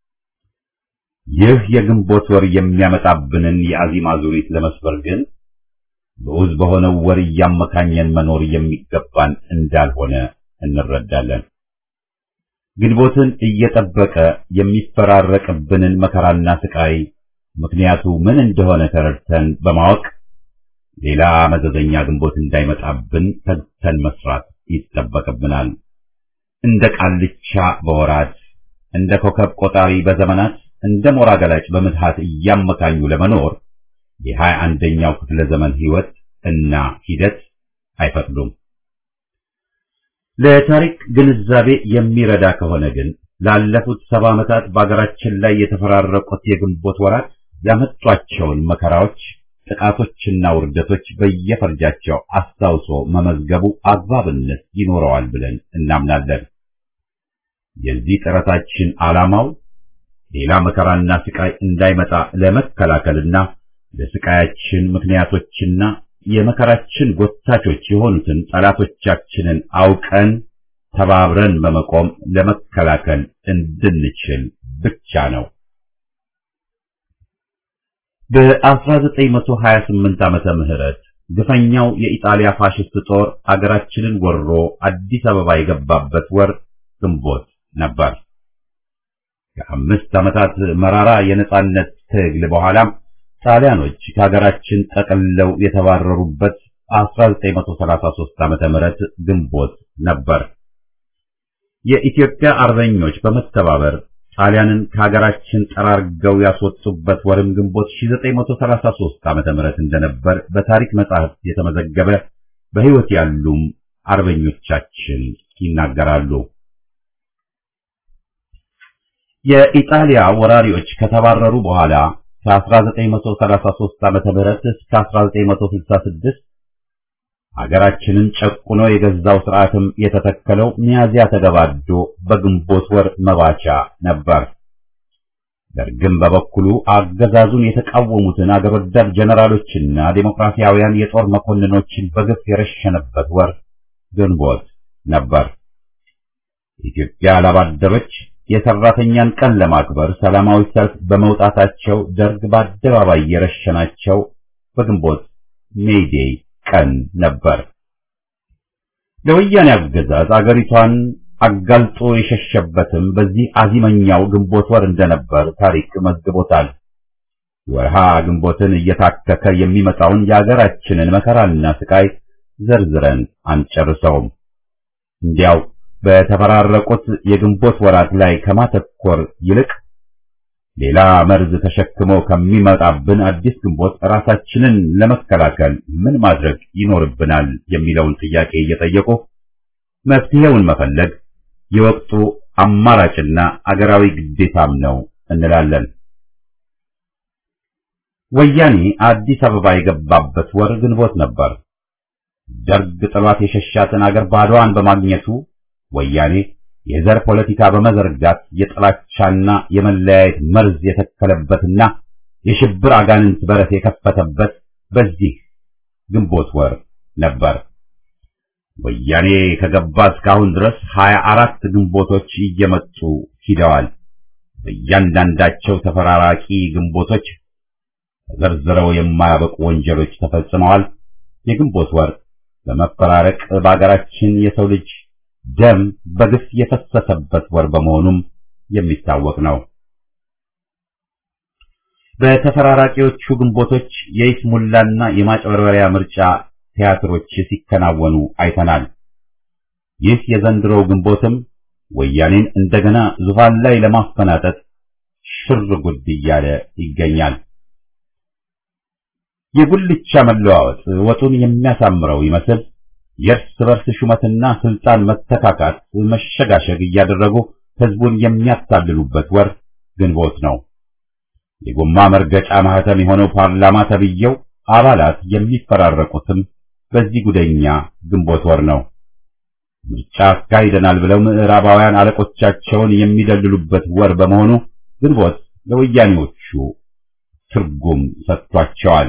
ይህ የግንቦት ወር የሚያመጣብንን የአዚም አዙሪት ለመስበር ግን በውዝ በሆነው ወር እያመካኘን መኖር የሚገባን እንዳልሆነ እንረዳለን። ግንቦትን እየጠበቀ የሚፈራረቅብንን መከራና ስቃይ ምክንያቱ ምን እንደሆነ ተረድተን በማወቅ ሌላ መዘዘኛ ግንቦት እንዳይመጣብን ተግተን መስራት ይጠበቅብናል። እንደ ቃልቻ በወራት እንደ ኮከብ ቆጣሪ በዘመናት እንደ ሞራ ገላጭ በምትሃት እያመካኙ ለመኖር የ21ኛው ክፍለ ዘመን ህይወት እና ሂደት አይፈቅዱም። ለታሪክ ግንዛቤ የሚረዳ ከሆነ ግን ላለፉት 70 ዓመታት በአገራችን ላይ የተፈራረቁት የግንቦት ወራት ያመጧቸውን መከራዎች፣ ጥቃቶችና ውርደቶች በየፈርጃቸው አስታውሶ መመዝገቡ አግባብነት ይኖረዋል ብለን እናምናለን። የዚህ ጥረታችን ዓላማው ሌላ መከራና ስቃይ እንዳይመጣ ለመከላከልና ለስቃያችን ምክንያቶችና የመከራችን ጎታቾች የሆኑትን ጠላቶቻችንን አውቀን ተባብረን በመቆም ለመከላከል እንድንችል ብቻ ነው። በ1928 ዓመተ ምህረት ግፈኛው የኢጣሊያ ፋሽስት ጦር አገራችንን ወሮ አዲስ አበባ የገባበት ወር ግንቦት ነበር። ከ5 ዓመታት መራራ የነጻነት ትግል በኋላ ጣሊያኖች ከሀገራችን ጠቅልለው የተባረሩበት 1933 ዓመተ ምህረት ግንቦት ነበር። የኢትዮጵያ አርበኞች በመተባበር ጣሊያንን ከሀገራችን ጠራርገው ያስወጡበት ወርም ግንቦት 1933 ዓመተ ምህረት እንደነበር በታሪክ መጻሕፍት የተመዘገበ በሕይወት ያሉም አርበኞቻችን ይናገራሉ። የኢጣሊያ ወራሪዎች ከተባረሩ በኋላ ከ1933 ዓመተ ምህረት እስከ 1966 ሀገራችንን ጨቁኖ የገዛው ስርዓትም የተተከለው ሚያዝያ ተገባዶ በግንቦት ወር መባቻ ነበር። ደርግም በበኩሉ አገዛዙን የተቃወሙትን አገር ወዳድ ጀነራሎችና ዴሞክራሲያውያን የጦር መኮንኖችን በግፍ የረሸነበት ወር ግንቦት ነበር። ኢትዮጵያ ላባደሮች የሰራተኛን ቀን ለማክበር ሰላማዊ ሰልፍ በመውጣታቸው ደርግ በአደባባይ የረሸናቸው በግንቦት ሜይዴይ ቀን ነበር። ለወያኔ አገዛዝ አገሪቷን አጋልጦ የሸሸበትም በዚህ አዚመኛው ግንቦት ወር እንደነበር ታሪክ መዝግቦታል። ወርሃ ግንቦትን እየታከከ የሚመጣውን የአገራችንን መከራና ስቃይ ዘርዝረን አንጨርሰውም። እንዲያው በተፈራረቁት የግንቦት ወራት ላይ ከማተኮር ይልቅ ሌላ መርዝ ተሸክሞ ከሚመጣብን አዲስ ግንቦት ራሳችንን ለመከላከል ምን ማድረግ ይኖርብናል የሚለውን ጥያቄ እየጠየቁ መፍትሄውን መፈለግ የወቅቱ አማራጭና አገራዊ ግዴታም ነው እንላለን። ወያኔ አዲስ አበባ የገባበት ወር ግንቦት ነበር። ደርግ ጥሏት የሸሻትን አገር ባዶዋን በማግኘቱ ወያኔ የዘር ፖለቲካ በመዘርጋት የጥላቻና የመለያየት መርዝ የተከለበትና የሽብር አጋንንት በረት የከፈተበት በዚህ ግንቦት ወር ነበር። ወያኔ ከገባ እስካሁን ድረስ 24 ግንቦቶች እየመጡ ሂደዋል። በእያንዳንዳቸው ተፈራራቂ ግንቦቶች ተዘርዝረው የማያበቁ ወንጀሎች ተፈጽመዋል። የግንቦት ወር በመፈራረቅ በአገራችን የሰው ልጅ ደም በግፍ የፈሰሰበት ወር በመሆኑም የሚታወቅ ነው። በተፈራራቂዎቹ ግንቦቶች የይስሙላና የማጭበርበሪያ ምርጫ ቲያትሮች ሲከናወኑ አይተናል። ይህ የዘንድሮው ግንቦትም ወያኔን እንደገና ዙፋን ላይ ለማፈናጠጥ ሽር ጉድ እያለ ይገኛል። የጉልቻ መለዋወጥ ወጡን የሚያሳምረው ይመስል የእርስ በርስ ሹመትና ስልጣን መተካካት መሸጋሸግ እያደረጉ ህዝቡን የሚያታልሉበት ወር ግንቦት ነው። የጎማ መርገጫ ማህተም የሆነው ፓርላማ ተብየው አባላት የሚፈራረቁትም በዚህ ጉደኛ ግንቦት ወር ነው። ምርጫ አካሂደናል ብለው ምዕራባውያን አለቆቻቸውን የሚደልሉበት ወር በመሆኑ ግንቦት ለወያኔዎቹ ትርጉም ሰጥቷቸዋል።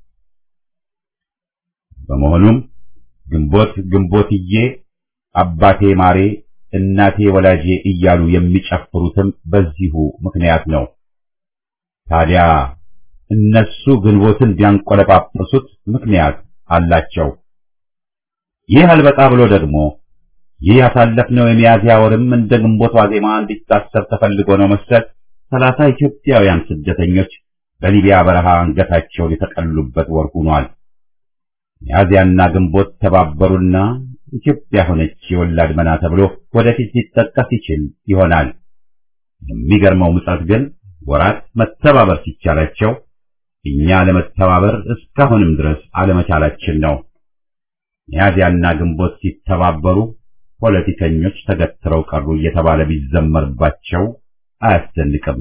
በመሆኑም ግንቦት ግንቦትዬ፣ አባቴ ማሬ፣ እናቴ ወላጄ እያሉ የሚጨፍሩትም በዚሁ ምክንያት ነው። ታዲያ እነሱ ግንቦትን ቢያንቆለጳጵሱት ምክንያት አላቸው። ይህ አልበቃ ብሎ ደግሞ ይህ ያሳለፍነው የሚያዝያ ወርም እንደ ግንቦት ዋዜማ እንዲታሰብ ተፈልጎ ነው መሰል 30 ኢትዮጵያውያን ስደተኞች በሊቢያ በረሃ አንገታቸውን የተቀሉበት ወር ሆኗል። ሚያዝያና ግንቦት ተባበሩና ኢትዮጵያ ሆነች የወላድ መና ተብሎ ወደፊት ሊጠቀስ ይችል ይሆናል። የሚገርመው ምጸት ግን ወራት መተባበር ሲቻላቸው እኛ ለመተባበር እስካሁንም ድረስ አለመቻላችን ነው። ሚያዝያና ግንቦት ሲተባበሩ ፖለቲከኞች ተገትረው ቀሩ እየተባለ ቢዘመርባቸው አያስደንቅም።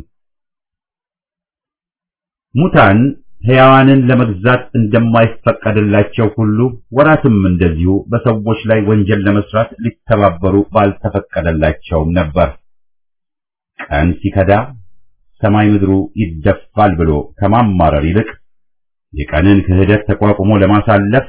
ሙታን ሕያዋንን ለመግዛት እንደማይፈቀድላቸው ሁሉ ወራትም እንደዚሁ በሰዎች ላይ ወንጀል ለመስራት ሊተባበሩ ባልተፈቀደላቸውም ነበር። ቀን ሲከዳ ሰማይ ምድሩ ይደፋል ብሎ ከማማረር ይልቅ የቀንን ክህደት ተቋቁሞ ለማሳለፍ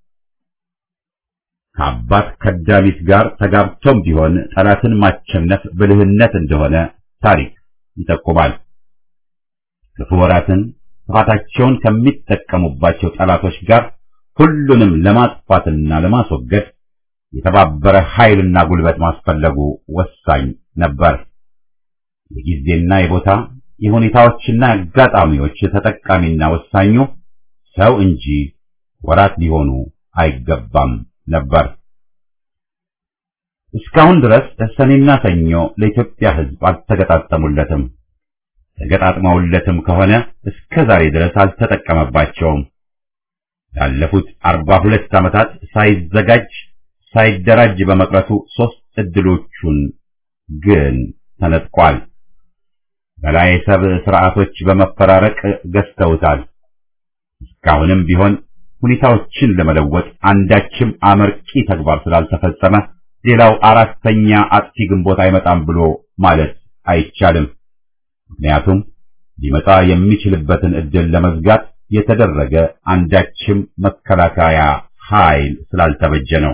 ከአባት ከዳሚት ጋር ተጋብቶም ቢሆን ጠላትን ማቸነፍ ብልህነት እንደሆነ ታሪክ ይጠቁማል። ክፉ ወራትን ጥፋታቸውን ከሚጠቀሙባቸው ጠላቶች ጋር ሁሉንም ለማጥፋትና ለማስወገድ የተባበረ ኃይልና ጉልበት ማስፈለጉ ወሳኝ ነበር። የጊዜና የቦታ የሁኔታዎችና አጋጣሚዎች ተጠቃሚና ወሳኙ ሰው እንጂ ወራት ሊሆኑ አይገባም ነበር። እስካሁን ድረስ ሰኔና ሰኞ ለኢትዮጵያ ሕዝብ አልተገጣጠሙለትም። ተገጣጥመውለትም ከሆነ እስከ ዛሬ ድረስ አልተጠቀመባቸውም። ያለፉት 42 ዓመታት ሳይዘጋጅ ሳይደራጅ በመቅረቱ 3 ዕድሎቹን ግን ተነጥቋል። በላይ ሰብ ስርዓቶች በመፈራረቅ ገዝተውታል። እስካሁንም ቢሆን ሁኔታዎችን ለመለወጥ አንዳችም አመርቂ ተግባር ስላልተፈጸመ ሌላው አራተኛ አጥፊ ግንቦት አይመጣም ብሎ ማለት አይቻልም። ምክንያቱም ሊመጣ የሚችልበትን ዕድል ለመዝጋት የተደረገ አንዳችም መከላከያ ኃይል ስላልተበጀ ነው።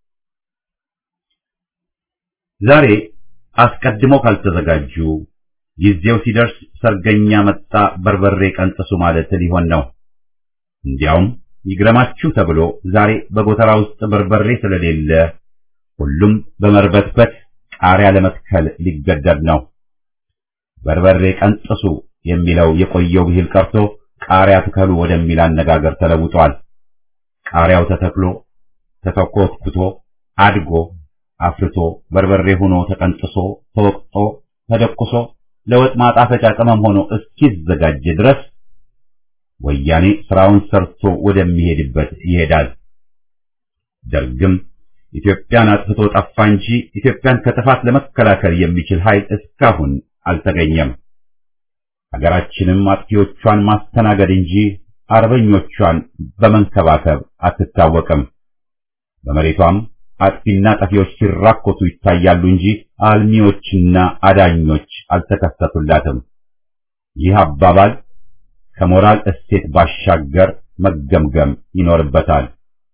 ዛሬ አስቀድሞ ካልተዘጋጁ ጊዜው ሲደርስ ሰርገኛ መጣ በርበሬ ቀንጥሱ ማለት ሊሆን ነው። እንዲያውም ይግረማችሁ ተብሎ ዛሬ በጎተራ ውስጥ በርበሬ ስለሌለ ሁሉም በመርበትበት ቃሪያ ለመትከል ሊገደድ ነው። በርበሬ ቀንጥሱ የሚለው የቆየው ብሂል ቀርቶ ቃሪያ ትከሉ ወደሚል አነጋገር ተለውጧል። ቃሪያው ተተክሎ ተተኮትኩቶ አድጎ አፍርቶ በርበሬ ሆኖ ተቀንጥሶ ተወቅጦ ተደቁሶ ለወጥ ማጣፈጫ ቅመም ሆኖ እስኪዘጋጅ ድረስ ወያኔ ስራውን ሰርቶ ወደሚሄድበት ይሄዳል። ደርግም ኢትዮጵያን አጥፍቶ ጠፋ እንጂ ኢትዮጵያን ከጥፋት ለመከላከል የሚችል ኃይል እስካሁን አልተገኘም። ሀገራችንም አጥፊዎቿን ማስተናገድ እንጂ አርበኞቿን በመንከባከብ አትታወቅም። በመሬቷም አጥፊና ጠፊዎች ሲራኮቱ ይታያሉ እንጂ አልሚዎችና አዳኞች አልተከሰቱላትም። ይህ አባባል ከሞራል እሴት ባሻገር መገምገም ይኖርበታል።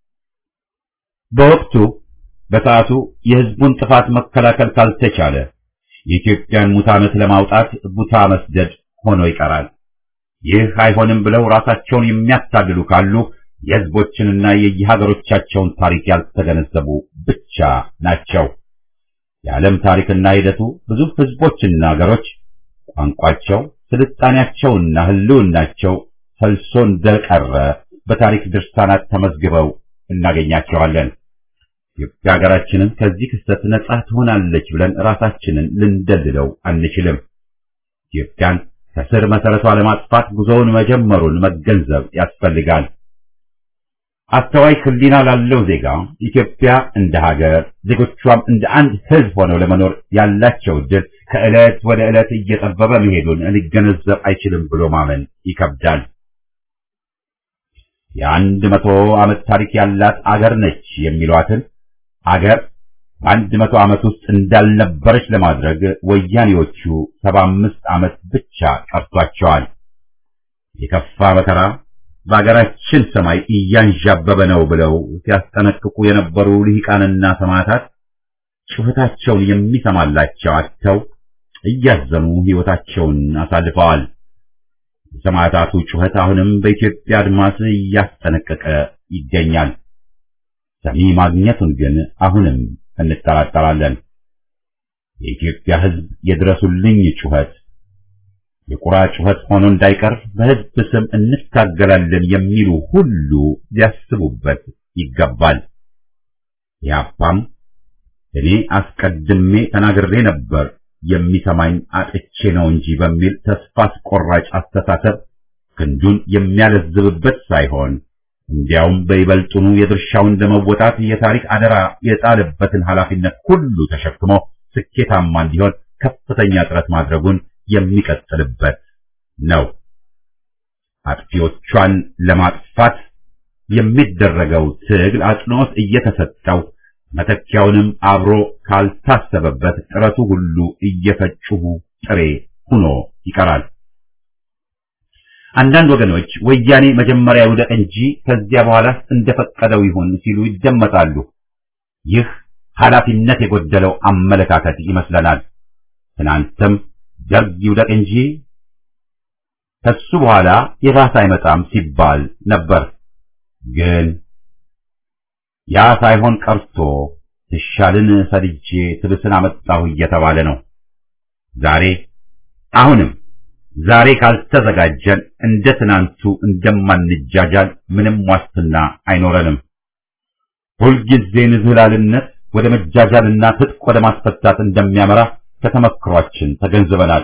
በወቅቱ በሰዓቱ የሕዝቡን ጥፋት መከላከል ካልተቻለ የኢትዮጵያን ሙት ዓመት ለማውጣት ቡታ መስደድ ሆኖ ይቀራል። ይህ አይሆንም ብለው ራሳቸውን የሚያታልሉ ካሉ የሕዝቦችንና የየሀገሮቻቸውን ታሪክ ያልተገነዘቡ ብቻ ናቸው። የዓለም ታሪክና ሂደቱ ብዙ ሕዝቦችና ሀገሮች ቋንቋቸው፣ ስልጣኔያቸውና ህልውናቸው ፈልሶ እንደቀረ በታሪክ ድርሳናት ተመዝግበው እናገኛቸዋለን። ኢትዮጵያ ሀገራችንን ከዚህ ክስተት ነጻ ትሆናለች ብለን ራሳችንን ልንደልለው አንችልም። ኢትዮጵያን ከስር መሰረቷ ለማጥፋት ጉዞውን መጀመሩን መገንዘብ ያስፈልጋል። አስተዋይ ሕሊና ላለው ዜጋ ኢትዮጵያ እንደ ሀገር ዜጎቿም እንደ አንድ ሕዝብ ሆነው ለመኖር ያላቸው ዕድል ከዕለት ወደ ዕለት እየጠበበ መሄዱን ሊገነዘብ አይችልም ብሎ ማመን ይከብዳል። የ100 ዓመት ታሪክ ያላት አገር ነች የሚሏትን አገር በ100 ዓመት ውስጥ እንዳልነበረች ለማድረግ ወያኔዎቹ 75 ዓመት ብቻ ቀርቷቸዋል። የከፋ መከራ በአገራችን ሰማይ እያንዣበበ ነው ብለው ሲያስጠነቅቁ የነበሩ ልሂቃንና ሰማዕታት ጩኸታቸውን የሚሰማላቸው አጥተው እያዘኑ ሕይወታቸውን አሳልፈዋል። የሰማዕታቱ ጩኸት አሁንም በኢትዮጵያ አድማስ እያስጠነቀቀ ይገኛል። ሰሚ ማግኘቱን ግን አሁንም እንጠራጠራለን። የኢትዮጵያ ሕዝብ የድረሱልኝ ጩኸት የቁራ ጩኸት ሆኖ እንዳይቀር በሕዝብ ስም እንታገላለን የሚሉ ሁሉ ሊያስቡበት ይገባል። ያፓም እኔ አስቀድሜ ተናግሬ ነበር የሚሰማኝ አጥቼ ነው እንጂ በሚል ተስፋ አስቆራጭ አስተሳሰብ ክንዱን የሚያለዝብበት ሳይሆን እንዲያውም በይበልጡኑ የድርሻውን ለመወጣት የታሪክ አደራ የጣለበትን ኃላፊነት ሁሉ ተሸክሞ ስኬታማ እንዲሆን ከፍተኛ ጥረት ማድረጉን የሚቀጥልበት ነው። አጥፊዎቿን ለማጥፋት የሚደረገው ትግል አጽንዖት እየተሰጠው መተኪያውንም አብሮ ካልታሰበበት ጥረቱ ሁሉ እየፈጩሁ ጥሬ ሆኖ ይቀራል። አንዳንድ ወገኖች ወያኔ መጀመሪያ ይውደቅ እንጂ ከዚያ በኋላ እንደፈቀደው ይሁን ሲሉ ይደመጣሉ። ይህ ኃላፊነት የጎደለው አመለካከት ይመስለናል። ትናንትም ደርግ ይውደቅ እንጂ ከሱ በኋላ የባሰ አይመጣም ሲባል ነበር። ግን ያ ሳይሆን ቀርቶ ትሻልን ሰድጄ ትብስን አመጣሁ እየተባለ ነው። አሁንም ዛሬ ካልተዘጋጀን እንደ ትናንቱ እንደማንጃጃል ምንም ዋስትና አይኖረንም። ሁልጊዜ ንዝህላልነት፣ ወደ መጃጃልና ትጥቅ ወደ ማስፈታት እንደሚያመራ ከተመክሯችን ተገንዝበናል።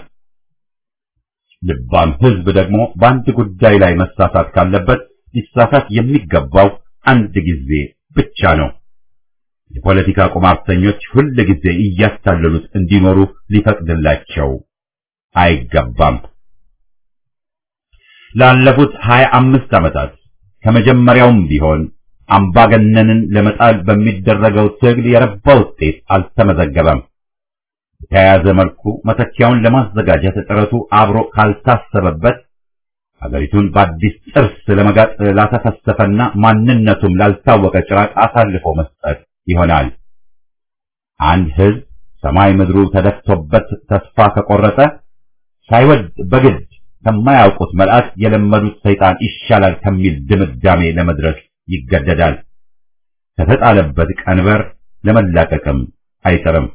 ልባም ሕዝብ ደግሞ በአንድ ጉዳይ ላይ መሳሳት ካለበት ሊሳሳት የሚገባው አንድ ጊዜ ብቻ ነው። የፖለቲካ ቁማርተኞች ሁል ጊዜ እያታለሉት እንዲኖሩ ሊፈቅድላቸው አይገባም። ላለፉት 25 ዓመታት ከመጀመሪያውም ቢሆን አምባገነንን ለመጣል በሚደረገው ትግል የረባ ውጤት አልተመዘገበም። በተያያዘ መልኩ መተኪያውን ለማዘጋጀት ጥረቱ አብሮ ካልታሰበበት ሀገሪቱን በአዲስ ጥርስ ለመጋጥ ላተፈሰፈና ማንነቱም ላልታወቀ ጭራቅ አሳልፎ መስጠት ይሆናል። አንድ ሕዝብ ሰማይ ምድሩ ተደፍቶበት ተስፋ ከቆረጠ ሳይወድ በግድ ከማያውቁት መልአክ የለመዱት ሰይጣን ይሻላል ከሚል ድምዳሜ ለመድረስ ይገደዳል። ከተጣለበት ቀንበር ለመላቀቅም አይጥርም።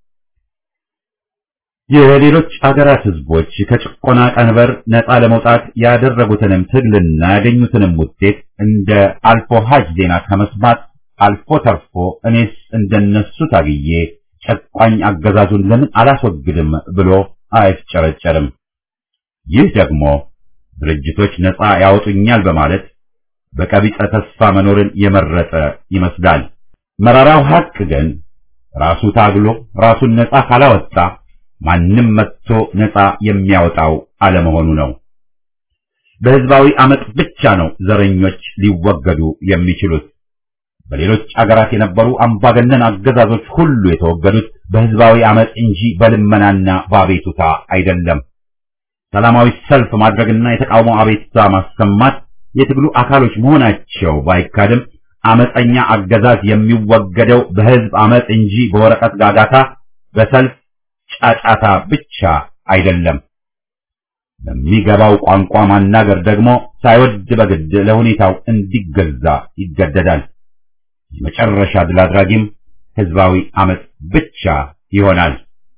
የሌሎች አገራት ሕዝቦች ከጭቆና ቀንበር ነፃ ለመውጣት ያደረጉትንም ትግልና ያገኙትንም ውጤት እንደ አልፎ ሀጅ ዜና ከመስማት አልፎ ተርፎ እኔስ እንደነሱ ታግዬ ጨቋኝ አገዛዙን ለምን አላስወግድም ብሎ አይፍጨረጨርም። ይህ ደግሞ ድርጅቶች ነፃ ያወጡኛል በማለት በቀቢጸ ተስፋ መኖርን የመረጠ ይመስላል። መራራው ሀቅ ግን ራሱ ታግሎ ራሱን ነፃ ካላወጣ ማንም መጥቶ ነፃ የሚያወጣው አለመሆኑ ነው። በህዝባዊ አመጽ ብቻ ነው ዘረኞች ሊወገዱ የሚችሉት። በሌሎች አገራት የነበሩ አምባገነን አገዛዞች ሁሉ የተወገዱት በህዝባዊ አመጽ እንጂ በልመናና በአቤቱታ አይደለም። ሰላማዊ ሰልፍ ማድረግና የተቃውሞ አቤቱታ ማሰማት የትግሉ አካሎች መሆናቸው ባይካድም አመፀኛ አገዛዝ የሚወገደው በህዝብ አመጽ እንጂ በወረቀት ጋጋታ፣ በሰልፍ ጫጫታ ብቻ አይደለም። በሚገባው ቋንቋ ማናገር ደግሞ ሳይወድ በግድ ለሁኔታው እንዲገዛ ይገደዳል። የመጨረሻ ድል አድራጊም ህዝባዊ አመጽ ብቻ ይሆናል።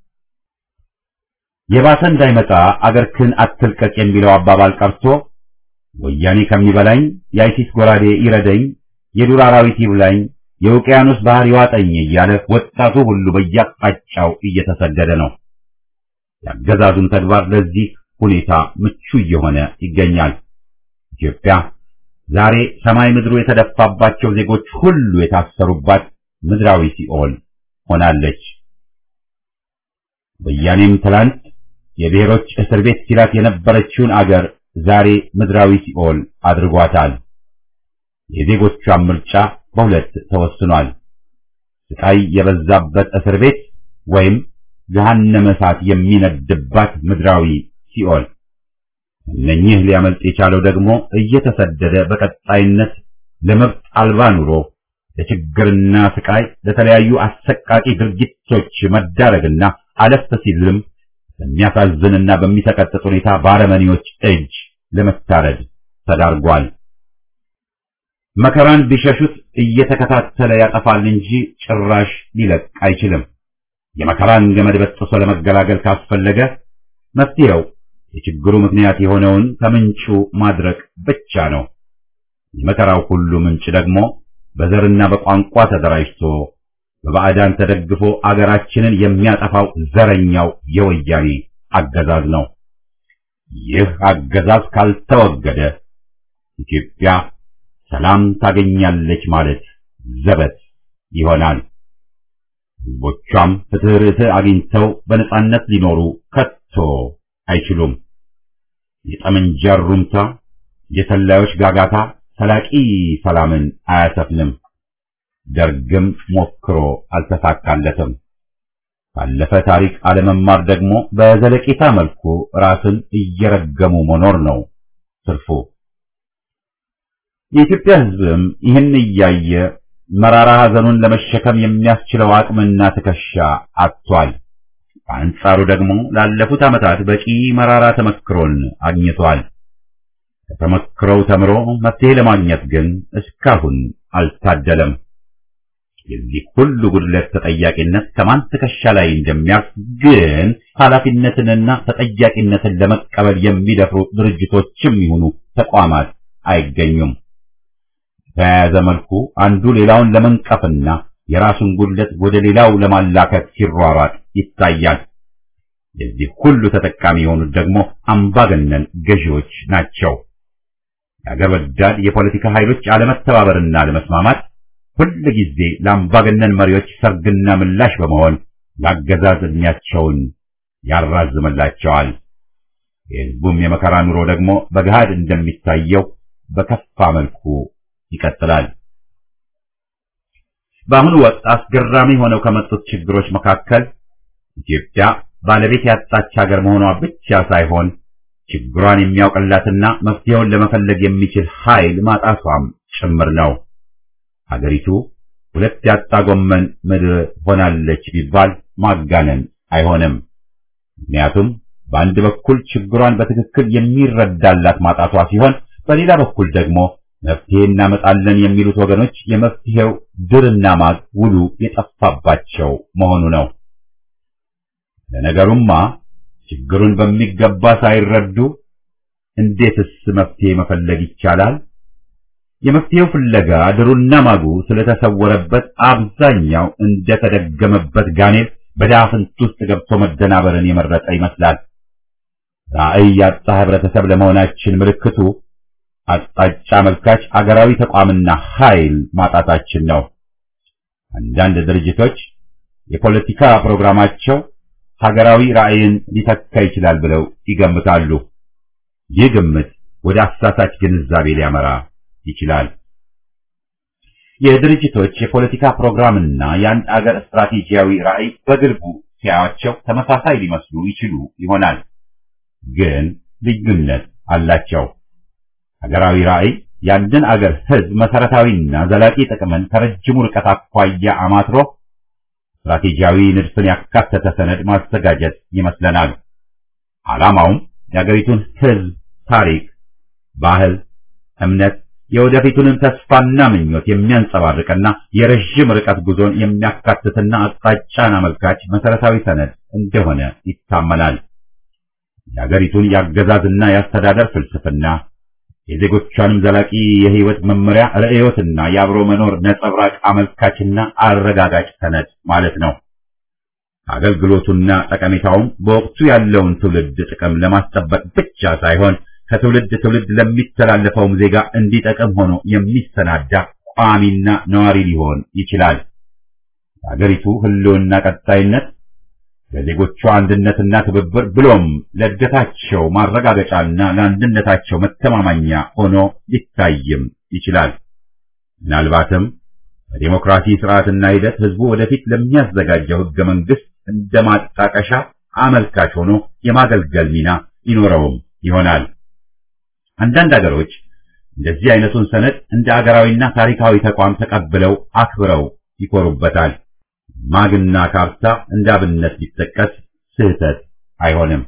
የባሰ እንዳይመጣ አገርክን አትልቀቅ የሚለው አባባል ቀርቶ ወያኔ ከሚበላኝ የአይሲስ ጎራዴ ይረደኝ፣ የዱር አራዊት ይብላኝ፣ የውቅያኖስ ባህር ይዋጠኝ እያለ ወጣቱ ሁሉ በየአቅጣጫው እየተሰደደ ነው። የአገዛዙን ተግባር ለዚህ ሁኔታ ምቹ እየሆነ ይገኛል። ኢትዮጵያ ዛሬ ሰማይ ምድሩ የተደፋባቸው ዜጎች ሁሉ የታሰሩባት ምድራዊ ሲኦል ሆናለች። ወያኔም ትላንት የብሔሮች እስር ቤት ሲላት የነበረችውን አገር ዛሬ ምድራዊ ሲኦል አድርጓታል። የዜጎቿን ምርጫ በሁለት ተወስኗል። ስቃይ የበዛበት እስር ቤት ወይም ገሃነመ እሳት የሚነድባት ምድራዊ ሲኦል። እነኚህ ሊያመልጥ የቻለው ደግሞ እየተሰደደ በቀጣይነት ለመብት አልባ ኑሮ፣ ለችግርና ስቃይ፣ ለተለያዩ አሰቃቂ ድርጊቶች መዳረግና አለፍ ሲልም በሚያሳዝንና በሚሰቀጥጥ ሁኔታ ባረመኔዎች እጅ ለመታረድ ተዳርጓል። መከራን ቢሸሹት እየተከታተለ ያጠፋል እንጂ ጭራሽ ሊለቅ አይችልም። የመከራን ገመድ በጥሶ ለመገላገል ካስፈለገ መፍትሄው የችግሩ ምክንያት የሆነውን ከምንጩ ማድረቅ ብቻ ነው። የመከራው ሁሉ ምንጭ ደግሞ በዘርና በቋንቋ ተደራጅቶ በባዕዳን ተደግፎ አገራችንን የሚያጠፋው ዘረኛው የወያኔ አገዛዝ ነው። ይህ አገዛዝ ካልተወገደ ኢትዮጵያ ሰላም ታገኛለች ማለት ዘበት ይሆናል። ሕዝቦቿም ፍትህ አግኝተው በነጻነት ሊኖሩ ከቶ አይችሉም። የጠመንጃ ሩምታ፣ የሰላዮች ጋጋታ ሰላቂ ሰላምን አያሰፍንም። ደርግም ሞክሮ አልተሳካለትም። ባለፈ ታሪክ አለመማር ደግሞ በዘለቄታ መልኩ ራስን እየረገሙ መኖር ነው ትርፉ። የኢትዮጵያ ሕዝብም ይህን እያየ መራራ ሐዘኑን ለመሸከም የሚያስችለው አቅምና ትከሻ አጥቷል። በአንጻሩ ደግሞ ላለፉት ዓመታት በቂ መራራ ተመክሮን አግኝቷል። ከተመክሮው ተምሮ መፍትሄ ለማግኘት ግን እስካሁን አልታደለም። የዚህ ሁሉ ጉድለት ተጠያቂነት ከማን ትከሻ ላይ እንደሚያርፍ ግን ኃላፊነትንና ተጠያቂነትን ለመቀበል የሚደፍሩ ድርጅቶችም ይሁኑ ተቋማት አይገኙም። በያዘ መልኩ አንዱ ሌላውን ለመንቀፍና የራሱን ጉድለት ወደ ሌላው ለማላከክ ሲሯሯጥ ይታያል። የዚህ ሁሉ ተጠቃሚ የሆኑት ደግሞ አምባገነን ገዢዎች ናቸው። የአገር ወዳድ የፖለቲካ ኃይሎች አለመተባበርና አለመስማማት ሁልጊዜ ለአምባገነን መሪዎች ሰርግና ምላሽ በመሆን ለአገዛዝ ዕድሜያቸውን ያራዝምላቸዋል። የሕዝቡም የመከራ ኑሮ ደግሞ በገሃድ እንደሚታየው በከፋ መልኩ ይቀጥላል። በአሁኑ ወቅት አስገራሚ ሆነው ከመጡት ችግሮች መካከል ኢትዮጵያ ባለቤት ያጣች ሀገር መሆኗ ብቻ ሳይሆን ችግሯን የሚያውቅላትና መፍትሄውን ለመፈለግ የሚችል ኃይል ማጣቷም ጭምር ነው። ሀገሪቱ ሁለት ያጣ ጎመን ምድር ሆናለች ቢባል ማጋነን አይሆንም። ምክንያቱም በአንድ በኩል ችግሯን በትክክል የሚረዳላት ማጣቷ ሲሆን፣ በሌላ በኩል ደግሞ መፍትሄ እናመጣለን የሚሉት ወገኖች የመፍትሄው ድርና ማግ ውሉ የጠፋባቸው መሆኑ ነው። ለነገሩማ ችግሩን በሚገባ ሳይረዱ እንዴትስ መፍትሄ መፈለግ ይቻላል? የመፍትሄው ፍለጋ ድሩና ማጉ ስለተሰወረበት አብዛኛው እንደተደገመበት ጋኔል በዳፍንት ውስጥ ገብቶ መደናበርን የመረጠ ይመስላል። ራዕይ ያጣ ህብረተሰብ ለመሆናችን ምልክቱ አቅጣጫ መልካች አገራዊ ተቋምና ኃይል ማጣታችን ነው። አንዳንድ ድርጅቶች የፖለቲካ ፕሮግራማቸው ሀገራዊ ራዕይን ሊተካ ይችላል ብለው ይገምታሉ። ይህ ግምት ወደ አሳሳች ግንዛቤ ሊያመራ ይችላል። የድርጅቶች የፖለቲካ ፕሮግራምና የአንድ አገር ስትራቴጂያዊ ራዕይ በግልቡ ሲያዩአቸው ተመሳሳይ ሊመስሉ ይችሉ ይሆናል፣ ግን ልዩነት አላቸው። ሀገራዊ ራዕይ የአንድን አገር ሕዝብ መሰረታዊና ዘላቂ ጥቅምን ከረጅሙ ርቀት አኳያ አማትሮ ስትራቴጂያዊ ንድፍን ያካተተ ሰነድ ማዘጋጀት ይመስለናል። ዓላማውም የአገሪቱን ሕዝብ ታሪክ፣ ባህል፣ እምነት፣ የወደፊቱንም ተስፋና ምኞት የሚያንጸባርቅና የረጅም ርቀት ጉዞን የሚያካትትና አቅጣጫን አመልካች መሰረታዊ ሰነድ እንደሆነ ይታመናል። የአገሪቱን የአገዛዝና የአስተዳደር ፍልስፍና፣ የዜጎቿንም ዘላቂ የህይወት መመሪያ ርዕዮትና የአብሮ መኖር ነጸብራቅ አመልካችና አረጋጋጭ ሰነድ ማለት ነው። አገልግሎቱና ጠቀሜታውም በወቅቱ ያለውን ትውልድ ጥቅም ለማስጠበቅ ብቻ ሳይሆን ከትውልድ ትውልድ ለሚተላለፈውም ዜጋ እንዲጠቅም ሆኖ የሚሰናዳ ቋሚና ነዋሪ ሊሆን ይችላል። የአገሪቱ ህልውና ቀጣይነት ለዜጎቿ አንድነትና ትብብር ብሎም ለእድገታቸው ማረጋገጫና ለአንድነታቸው መተማመኛ ሆኖ ሊታይም ይችላል። ምናልባትም በዲሞክራሲ ስርዓትና ሂደት ህዝቡ ወደፊት ለሚያዘጋጀው ህገ መንግስት እንደማጣቀሻ አመልካች ሆኖ የማገልገል ሚና ይኖረውም ይሆናል። አንዳንድ አገሮች እንደዚህ አይነቱን ሰነድ እንደ አገራዊና ታሪካዊ ተቋም ተቀብለው አክብረው ይኮሩበታል። ማግና ካርታ እንደ አብነት ቢጠቀስ ስህተት አይሆንም።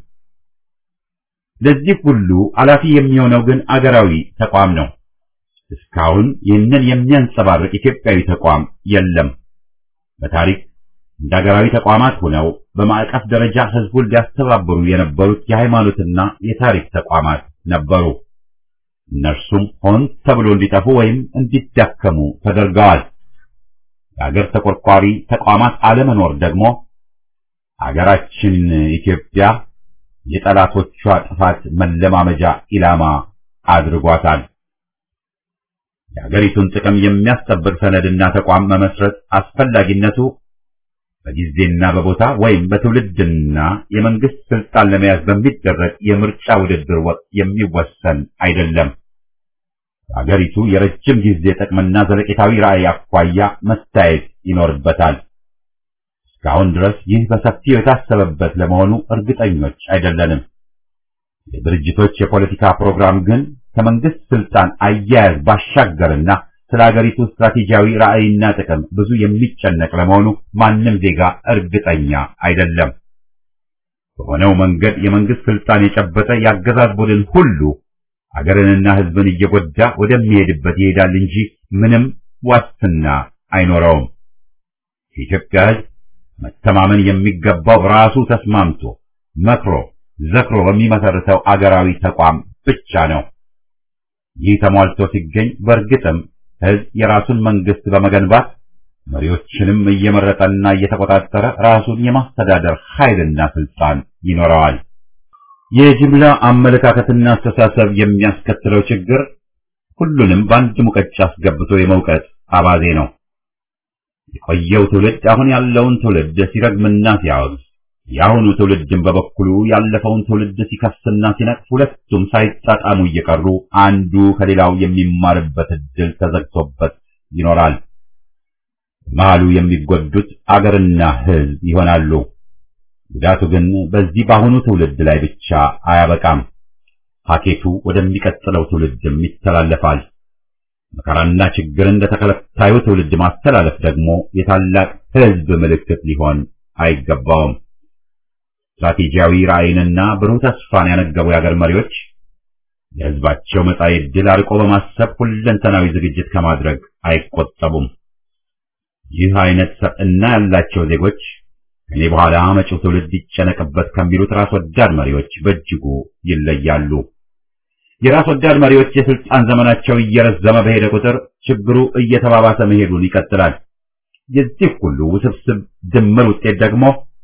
ለዚህ ሁሉ ኃላፊ የሚሆነው ግን አገራዊ ተቋም ነው። እስካሁን ይህንን የሚያንጸባርቅ ኢትዮጵያዊ ተቋም የለም። በታሪክ እንደ አገራዊ ተቋማት ሆነው በማዕቀፍ ደረጃ ህዝቡን ሊያስተባብሩ የነበሩት የሃይማኖትና የታሪክ ተቋማት ነበሩ። እነርሱም ሆን ተብሎ እንዲጠፉ ወይም እንዲዳከሙ ተደርገዋል። የአገር ተቆርቋሪ ተቋማት አለመኖር ደግሞ አገራችን ኢትዮጵያ የጠላቶቿ ጥፋት መለማመጃ ኢላማ አድርጓታል። የአገሪቱን ጥቅም የሚያስጠብቅ ሰነድና ተቋም መመስረት አስፈላጊነቱ በጊዜና በቦታ ወይም በትውልድና የመንግስት ስልጣን ለመያዝ በሚደረግ የምርጫ ውድድር ወቅት የሚወሰን አይደለም። አገሪቱ የረጅም ጊዜ ጥቅምና ዘለቄታዊ ራዕይ አኳያ መታየት ይኖርበታል። እስካሁን ድረስ ይህ በሰፊው የታሰበበት ለመሆኑ እርግጠኞች አይደለንም። የድርጅቶች የፖለቲካ ፕሮግራም ግን ከመንግስት ስልጣን አያያዝ ባሻገርና ስለ አገሪቱ ስትራቴጂያዊ ራዕይና ጥቅም ብዙ የሚጨነቅ ለመሆኑ ማንም ዜጋ እርግጠኛ አይደለም። በሆነው መንገድ የመንግስት ስልጣን የጨበጠ የአገዛዝ ቡድን ሁሉ አገርንና ህዝብን እየጎዳ ወደሚሄድበት ይሄዳል እንጂ ምንም ዋስትና አይኖረውም። የኢትዮጵያ ህዝብ መተማመን የሚገባው ራሱ ተስማምቶ መክሮ ዘክሮ በሚመሰርተው አገራዊ ተቋም ብቻ ነው። ይህ ተሟልቶ ሲገኝ በእርግጥም ህዝብ የራሱን መንግስት በመገንባት መሪዎችንም እየመረጠና እየተቆጣጠረ ራሱን የማስተዳደር ኃይልና ስልጣን ይኖረዋል። የጅምላ አመለካከትና አስተሳሰብ የሚያስከትለው ችግር ሁሉንም በአንድ ሙቀጫ አስገብቶ የመውቀጥ አባዜ ነው። የቆየው ትውልድ አሁን ያለውን ትውልድ ሲረግምና ሲያወግዝ፣ የአሁኑ ትውልድም በበኩሉ ያለፈውን ትውልድ ሲከስና ሲነቅፍ፣ ሁለቱም ሳይጣጣሙ እየቀሩ አንዱ ከሌላው የሚማርበት ዕድል ተዘግቶበት ይኖራል። መሃሉ የሚጎዱት አገርና ሕዝብ ይሆናሉ። ጉዳቱ ግን በዚህ በአሁኑ ትውልድ ላይ ብቻ አያበቃም። ፓኬቱ ወደሚቀጥለው ትውልድም ይተላለፋል። መከራና ችግርን ለተከታዩ ትውልድ ማስተላለፍ ደግሞ የታላቅ ሕዝብ ምልክት ሊሆን አይገባውም። ስትራቴጂያዊ ራዕይንና ብሩህ ተስፋን ያነገቡ የአገር መሪዎች የሕዝባቸው መጻኢ ዕድል አርቆ በማሰብ ሁለንተናዊ ዝግጅት ከማድረግ አይቆጠቡም። ይህ አይነት ሰብዕና ያላቸው ዜጎች ከኔ በኋላ መጪው ትውልድ ይጨነቅበት ከሚሉት ራስ ወዳድ መሪዎች በእጅጉ ይለያሉ። የራስ ወዳድ መሪዎች የስልጣን ዘመናቸው እየረዘመ በሄደ ቁጥር ችግሩ እየተባባሰ መሄዱን ይቀጥላል። የዚህ ሁሉ ውስብስብ ድምር ውጤት ደግሞ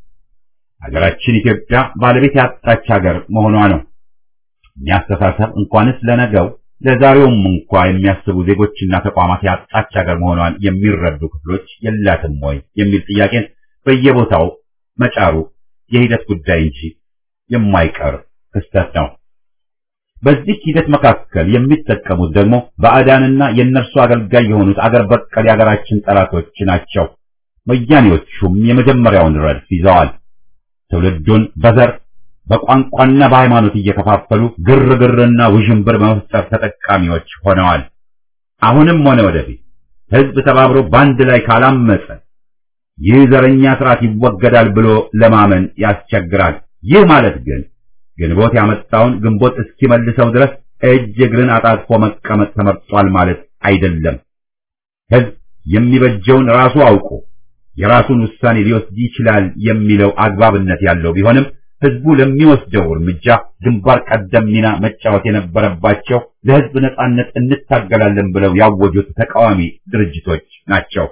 ሀገራችን ኢትዮጵያ ባለቤት ያጣች ሀገር መሆኗ ነው። የሚያስተሳሰብ እንኳንስ ለነገው ለዛሬውም እንኳ የሚያስቡ ዜጎችና ተቋማት ያጣች ሀገር መሆኗን የሚረዱ ክፍሎች የላትም ወይ የሚል ጥያቄን በየቦታው መጫሩ የሂደት ጉዳይ እንጂ የማይቀር ክስተት ነው። በዚህ ሂደት መካከል የሚጠቀሙት ደግሞ ባዕዳንና የእነርሱ አገልጋይ የሆኑት አገር በቀል የሀገራችን ጠላቶች ናቸው። ወያኔዎቹም የመጀመሪያውን ረድፍ ይዘዋል። ትውልዱን በዘር በቋንቋና በሃይማኖት እየከፋፈሉ ግርግርና ውዥንብር በመፍጠር ተጠቃሚዎች ሆነዋል። አሁንም ሆነ ወደፊት ሕዝብ ተባብሮ በአንድ ላይ ካላመፀ ይህ ዘረኛ ስርዓት ይወገዳል ብሎ ለማመን ያስቸግራል። ይህ ማለት ግን ግንቦት ያመጣውን ግንቦት እስኪመልሰው ድረስ እጅ እግርን አጣጥፎ መቀመጥ ተመርጧል ማለት አይደለም። ሕዝብ የሚበጀውን ራሱ አውቆ የራሱን ውሳኔ ሊወስድ ይችላል የሚለው አግባብነት ያለው ቢሆንም ሕዝቡ ለሚወስደው እርምጃ ግንባር ቀደም ሚና መጫወት የነበረባቸው ለሕዝብ ነጻነት እንታገላለን ብለው ያወጁት ተቃዋሚ ድርጅቶች ናቸው።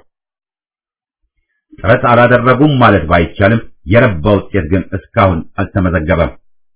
ጥረት አላደረጉም ማለት ባይቻልም የረባ ውጤት ግን እስካሁን አልተመዘገበም።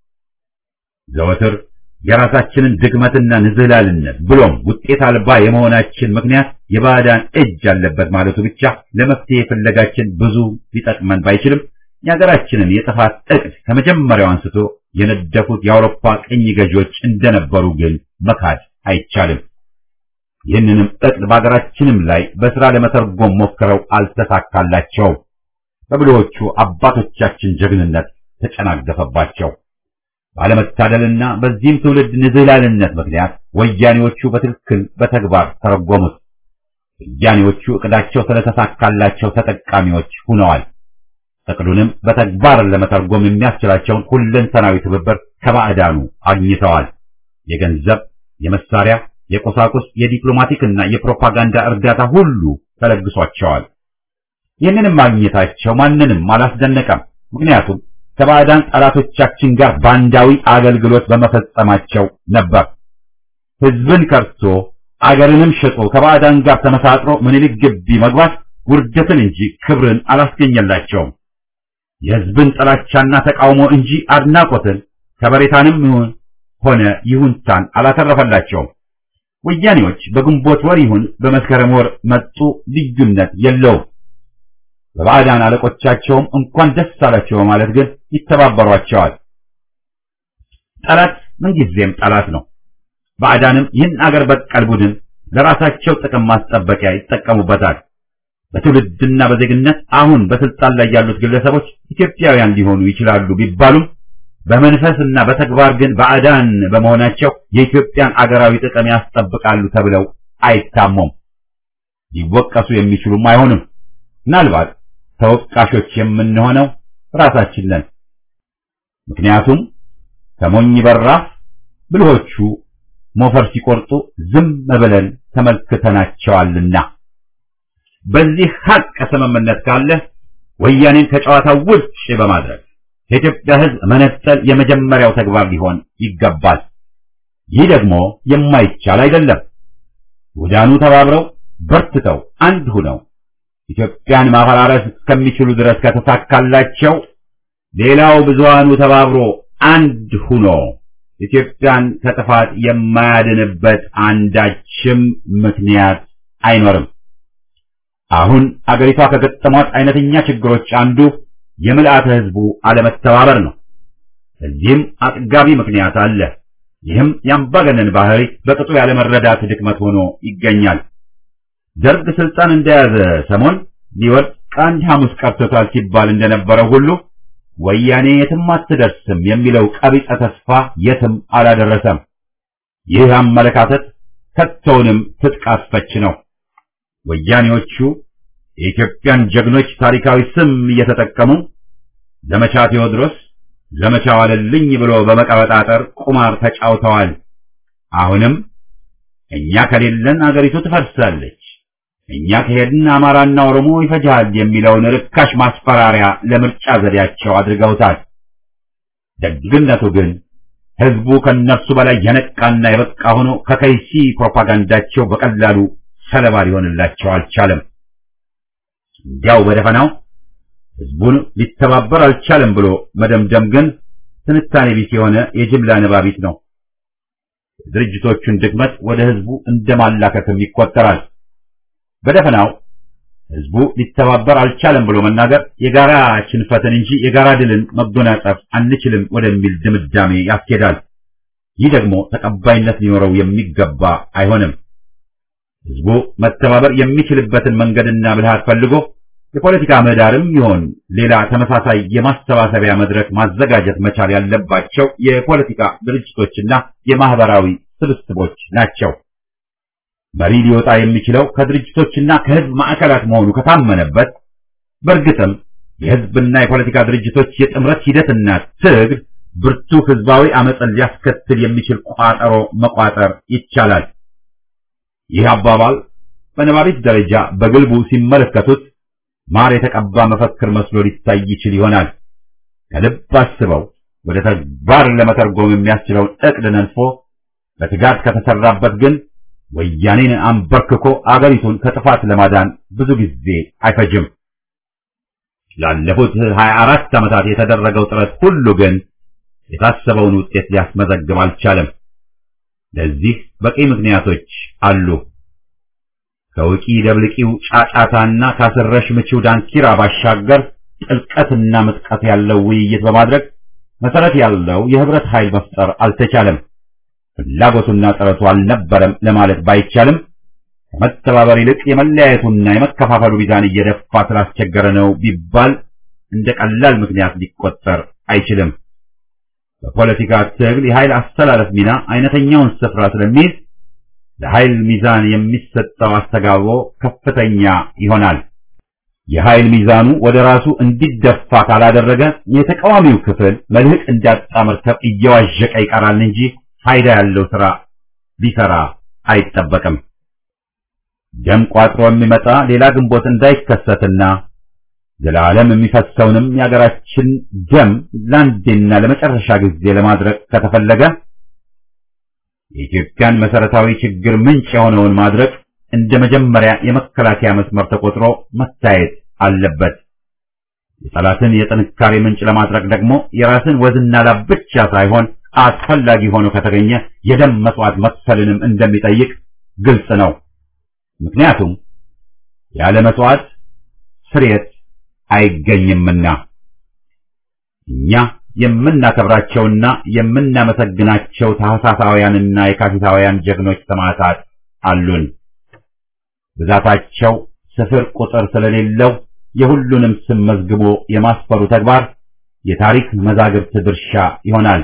ዘወትር የራሳችንን ድክመትና ንዝህላልነት ብሎም ውጤት አልባ የመሆናችን ምክንያት የባዕዳን እጅ አለበት ማለቱ ብቻ ለመፍትሄ ፍለጋችን ብዙ ሊጠቅመን ባይችልም የሀገራችንን የጥፋት ዕቅድ ከመጀመሪያው አንስቶ የነደፉት የአውሮፓ ቅኝ ገዢዎች እንደነበሩ ግን መካድ አይቻልም። ይህንንም ዕቅድ በሀገራችንም ላይ በሥራ ለመተርጎም ሞክረው አልተሳካላቸውም። በብልሆቹ አባቶቻችን ጀግንነት ተጨናገፈባቸው። ባለመታደልና በዚህም ትውልድ ንዝህላልነት ምክንያት ወያኔዎቹ በትክክል በተግባር ተረጎሙት። ወያኔዎቹ ዕቅዳቸው ስለተሳካላቸው ተጠቃሚዎች ሆነዋል። ዕቅዱንም በተግባር ለመተርጎም የሚያስችላቸውን ሁለንተናዊ ትብብር ከባዕዳኑ አግኝተዋል። የገንዘብ፣ የመሳሪያ፣ የቁሳቁስ፣ የዲፕሎማቲክና የፕሮፓጋንዳ እርዳታ ሁሉ ተለግሷቸዋል። ይህንንም ማግኘታቸው ማንንም አላስደነቀም። ምክንያቱም ከባዕዳን ጠላቶቻችን ጋር ባንዳዊ አገልግሎት በመፈጸማቸው ነበር። ሕዝብን ከርቶ አገርንም ሸጦ ከባዕዳን ጋር ተመሳጥሮ ምኒልክ ግቢ መግባት ውርደትን እንጂ ክብርን አላስገኘላቸውም። የሕዝብን ጥላቻና ተቃውሞ እንጂ አድናቆትን ከበሬታንም ሆነ ይሁንታን አላተረፈላቸውም። ወያኔዎች በግንቦት ወር ይሁን በመስከረም ወር መጡ ልዩነት የለውም። በባዕዳን አለቆቻቸውም እንኳን ደስ አላቸው ማለት ግን ይተባበሯቸዋል። ጠላት ምንጊዜም ጠላት ነው። ባዕዳንም ይህን አገር በቀል ቡድን ለራሳቸው ጥቅም ማስጠበቂያ ይጠቀሙበታል። በትውልድና በዜግነት አሁን በስልጣን ላይ ያሉት ግለሰቦች ኢትዮጵያውያን ሊሆኑ ይችላሉ ቢባሉም በመንፈስና በተግባር ግን ባዕዳን በመሆናቸው የኢትዮጵያን አገራዊ ጥቅም ያስጠብቃሉ ተብለው አይታሙም። ሊወቀሱ የሚችሉም አይሆንም። ምናልባት ተወቃሾች የምንሆነው ራሳችን ነን። ምክንያቱም ከሞኝ በራፍ ብልሆቹ ሞፈር ሲቆርጡ ዝም ብለን ተመልክተናቸዋልና። በዚህ ሀቅ ስምምነት ካለ ወያኔን ከጨዋታው ውጭ በማድረግ የኢትዮጵያ ሕዝብ መነጠል የመጀመሪያው ተግባር ሊሆን ይገባል። ይህ ደግሞ የማይቻል አይደለም። ወዳኑ ተባብረው በርትተው አንድ ሆነው ኢትዮጵያን ማፈራረስ እስከሚችሉ ድረስ ከተሳካላቸው ሌላው ብዙሃኑ ተባብሮ አንድ ሆኖ ኢትዮጵያን ከጥፋት የማያድንበት አንዳችም ምክንያት አይኖርም። አሁን አገሪቷ ከገጠሟት አይነተኛ ችግሮች አንዱ የምልአተ ህዝቡ አለመተባበር ነው። እዚህም አጥጋቢ ምክንያት አለ። ይህም የአምባገነን ባህሪ በቅጡ ያለመረዳት ድክመት ሆኖ ይገኛል። ደርግ ስልጣን እንደያዘ ሰሞን ሊወድቅ አንድ ሐሙስ ቀርቶታል ሲባል እንደነበረው ሁሉ ወያኔ የትም አትደርስም የሚለው ቀቢጸ ተስፋ የትም አላደረሰም። ይህ አመለካከት ከቶውንም ትጥቅ አስፈች ነው። ወያኔዎቹ የኢትዮጵያን ጀግኖች ታሪካዊ ስም እየተጠቀሙ ዘመቻ ቴዎድሮስ ዘመቻ ዋለልኝ ብሎ በመቀበጣጠር ቁማር ተጫውተዋል። አሁንም እኛ ከሌለን አገሪቱ ትፈርሳለች፣ እኛ ከሄድን አማራና ኦሮሞ ይፈጃል የሚለውን ርካሽ ማስፈራሪያ ለምርጫ ዘዴያቸው አድርገውታል። ደግነቱ ግን ህዝቡ ከነሱ በላይ የነቃና የበቃ ሆኖ ከከይሲ ፕሮፓጋንዳቸው በቀላሉ ሰለባ ሊሆንላቸው አልቻለም። እንዲያው በደፈናው ህዝቡን ሊተባበር አልቻለም ብሎ መደምደም ግን ትንታኔ ቢስ የሆነ የጅምላ ነባቢት ነው። ድርጅቶቹን ድክመት ወደ ህዝቡ እንደማላከክም ይቆጠራል። በደፈናው ህዝቡ ሊተባበር አልቻለም ብሎ መናገር የጋራ ሽንፈትን እንጂ የጋራ ድልን መጎናጸፍ አንችልም ወደሚል ድምዳሜ ያስኬዳል። ይህ ደግሞ ተቀባይነት ሊኖረው የሚገባ አይሆንም። ህዝቡ መተባበር የሚችልበትን መንገድና ብልሃት ፈልጎ የፖለቲካ ምህዳርም ይሆን ሌላ ተመሳሳይ የማሰባሰቢያ መድረክ ማዘጋጀት መቻል ያለባቸው የፖለቲካ ድርጅቶችና የማህበራዊ ስብስቦች ናቸው። መሪ ሊወጣ የሚችለው ከድርጅቶችና ከህዝብ ማዕከላት መሆኑ ከታመነበት በእርግጥም የህዝብና የፖለቲካ ድርጅቶች የጥምረት ሂደትና ትግል ብርቱ ህዝባዊ አመፅን ሊያስከትል የሚችል ቋጠሮ መቋጠር ይቻላል። ይህ አባባል በነባቢት ደረጃ በግልቡ ሲመለከቱት ማር የተቀባ መፈክር መስሎ ሊታይ ይችል ይሆናል። ከልብ አስበው ወደ ተግባር ለመተርጎም የሚያስችለውን እቅድ ነድፎ በትጋት ከተሰራበት ግን ወያኔን አንበርክኮ አገሪቱን ከጥፋት ለማዳን ብዙ ጊዜ አይፈጅም። ላለፉት 24 ዓመታት የተደረገው ጥረት ሁሉ ግን የታሰበውን ውጤት ሊያስመዘግብ አልቻለም። ለዚህ በቂ ምክንያቶች አሉ። ከውጪ ደብልቂው ጫጫታና ካሰረሽ ምቹ ዳንኪራ ባሻገር ጥልቀትና ምጥቀት ያለው ውይይት በማድረግ መሰረት ያለው የህብረት ኃይል መፍጠር አልተቻለም። ፍላጎቱና ጥረቱ አልነበረም ለማለት ባይቻልም ከመተባበር ይልቅ የመለያየቱና የመከፋፈሉ ሚዛን እየደፋ ስላስቸገረ ነው ቢባል እንደ ቀላል ምክንያት ሊቆጠር አይችልም። በፖለቲካ ትግል የኃይል አስተላለፍ ሚና አይነተኛውን ስፍራ ስለሚይዝ ለኃይል ሚዛን የሚሰጠው አስተጋብኦ ከፍተኛ ይሆናል። የኃይል ሚዛኑ ወደ ራሱ እንዲደፋ ካላደረገ የተቃዋሚው ክፍል መልህቅ እንዳጣ መርከብ እየዋዠቀ ይቀራል እንጂ ፋይዳ ያለው ስራ ሊሰራ አይጠበቅም። ደም ቋጥሮ የሚመጣ ሌላ ግንቦት እንዳይከሰትና ዘላለም የሚፈሰውንም የሀገራችን ደም ለአንዴና ለመጨረሻ ጊዜ ለማድረግ ከተፈለገ የኢትዮጵያን መሰረታዊ ችግር ምንጭ የሆነውን ማድረግ እንደ መጀመሪያ የመከላከያ መስመር ተቆጥሮ መታየት አለበት። የጠላትን የጥንካሬ ምንጭ ለማድረግ ደግሞ የራስን ወዝና ላብ ብቻ ሳይሆን አስፈላጊ ሆኖ ከተገኘ የደም መስዋዕት መክፈልንም እንደሚጠይቅ ግልጽ ነው። ምክንያቱም ያለ መስዋዕት ስርየት አይገኝምና። እኛ የምናከብራቸውና የምናመሰግናቸው ታህሳሳውያንና የካቲታውያን ጀግኖች ሰማዕታት አሉን። ብዛታቸው ስፍር ቁጥር ስለሌለው የሁሉንም ስም መዝግቦ የማስፈሩ ተግባር የታሪክ መዛግብት ድርሻ ይሆናል።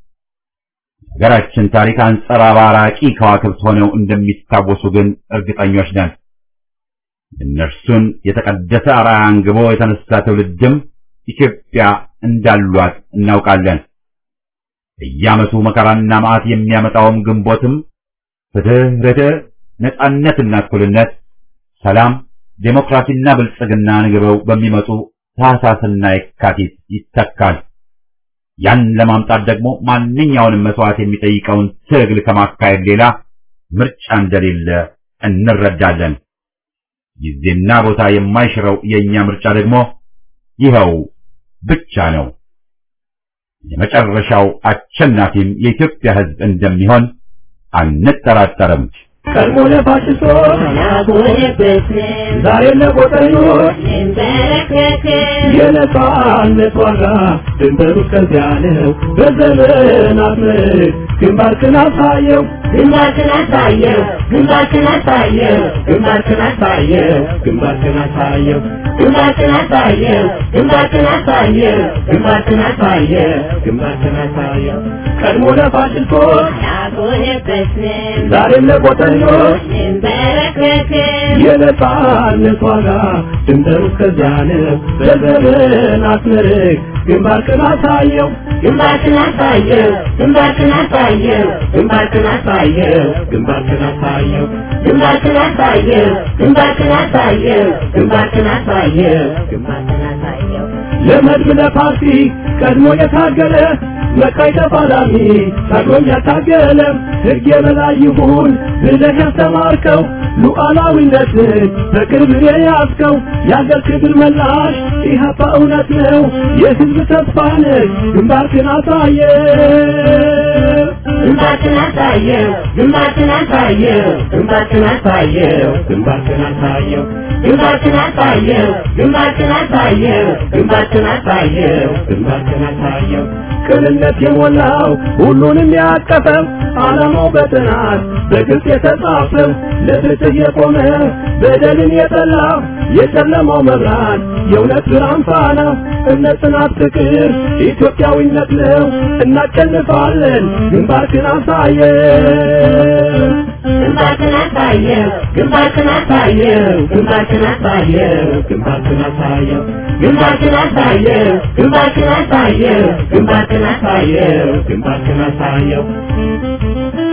ሀገራችን ታሪክ አንጸባራቂ ከዋክብት ሆነው እንደሚታወሱ ግን እርግጠኞች ነን። እነርሱን የተቀደሰ አርአያ አንግቦ የተነሳ ትውልድም ኢትዮጵያ እንዳሏት እናውቃለን። በየዓመቱ መከራና መዓት የሚያመጣውም ግንቦትም ፍትህ፣ ርትዕ፣ ነጻነትና እኩልነት፣ ሰላም፣ ዴሞክራሲና ብልጽግና አንግበው በሚመጡ ታህሳስና የካቲት ይተካል። ያን ለማምጣት ደግሞ ማንኛውንም መስዋዕት የሚጠይቀውን ትግል ከማካሄድ ሌላ ምርጫ እንደሌለ እንረዳለን። ጊዜና ቦታ የማይሽረው የኛ ምርጫ ደግሞ ይኸው ብቻ ነው። የመጨረሻው አሸናፊም የኢትዮጵያ ሕዝብ እንደሚሆን አንጠራጠርም። ቀድሞ ለፋሽስቶች ዛሬ ለቆጠኞች የነጻነት ዋጋ ድንበሩ እስከዚያ ነው። በዘመናት ምርክ ግንባርክን አሳየው ግንባርክን አሳየው ግንባርክን አሳየው ግንባርክን አሳየው ግንባርክን አሳየው ግንባርክን አሳየው ግንባርክን አሳየው ግንባርክን አሳየው ግንባርክን አሳየው ቀድሞ ለፋሽስቶች ዛሬም ለቆጠኞች የነጻነት ዋጋ ድንበሩ እስከዚያ ነው። በዘመናት ምርክ ግንባርክን አሳየው ግንባርክን አሳየው ግንባርክን አሳየው ግንባርክን አሳየው ግንባርክን አሳየው ግንባርክን አሳየው ግንባርክን አሳየው ግንባርክን አሳየው ግንባርክን አሳየው ለመድብ ለፓርቲ ቀድሞ የታገለ መካይ ተፋላሚ ታግሎም ያታገለ ሕግ የበላይ ይሁን ብለህ ያስተማርከው ሉዓላዊነትን በቅርብ የያዝከው የአገር ክብር መላሽ ኢህአፓ እውነት ነው የሕዝብ ተስፋ ነህ ግንባርክን አሳየው ግንባርክን አሳየው ግንባርክን አሳየው ግንባርክን አሳየው ግንባርክን አሳየው ግንባርክን አሳየው ግንባርክን አሳየው ግንባርክን አሳየው ግንባርክን አሳየው ቅንነት የሞላው ሁሉንም ያቀፈው ዓላማው በጥናት በግልጽ የተጻፈው ለፍትህ የቆመ በደልን የጠላ የጨለማው መብራት የእውነት ብርሃን ፋና እምነት፣ ጽናት፣ ፍቅር ኢትዮጵያዊነት ነው። እናሸንፋለን። ግንባርክን አሳየው ግንባርክን አሳየው ግንባርክን አሳየው ግንባርክን አሳየው ግንባርክን አሳየው ግንባርክን አሳየው ግንባርክን አሳየው ግንባርክን አሳየው ግንባርክን አሳየው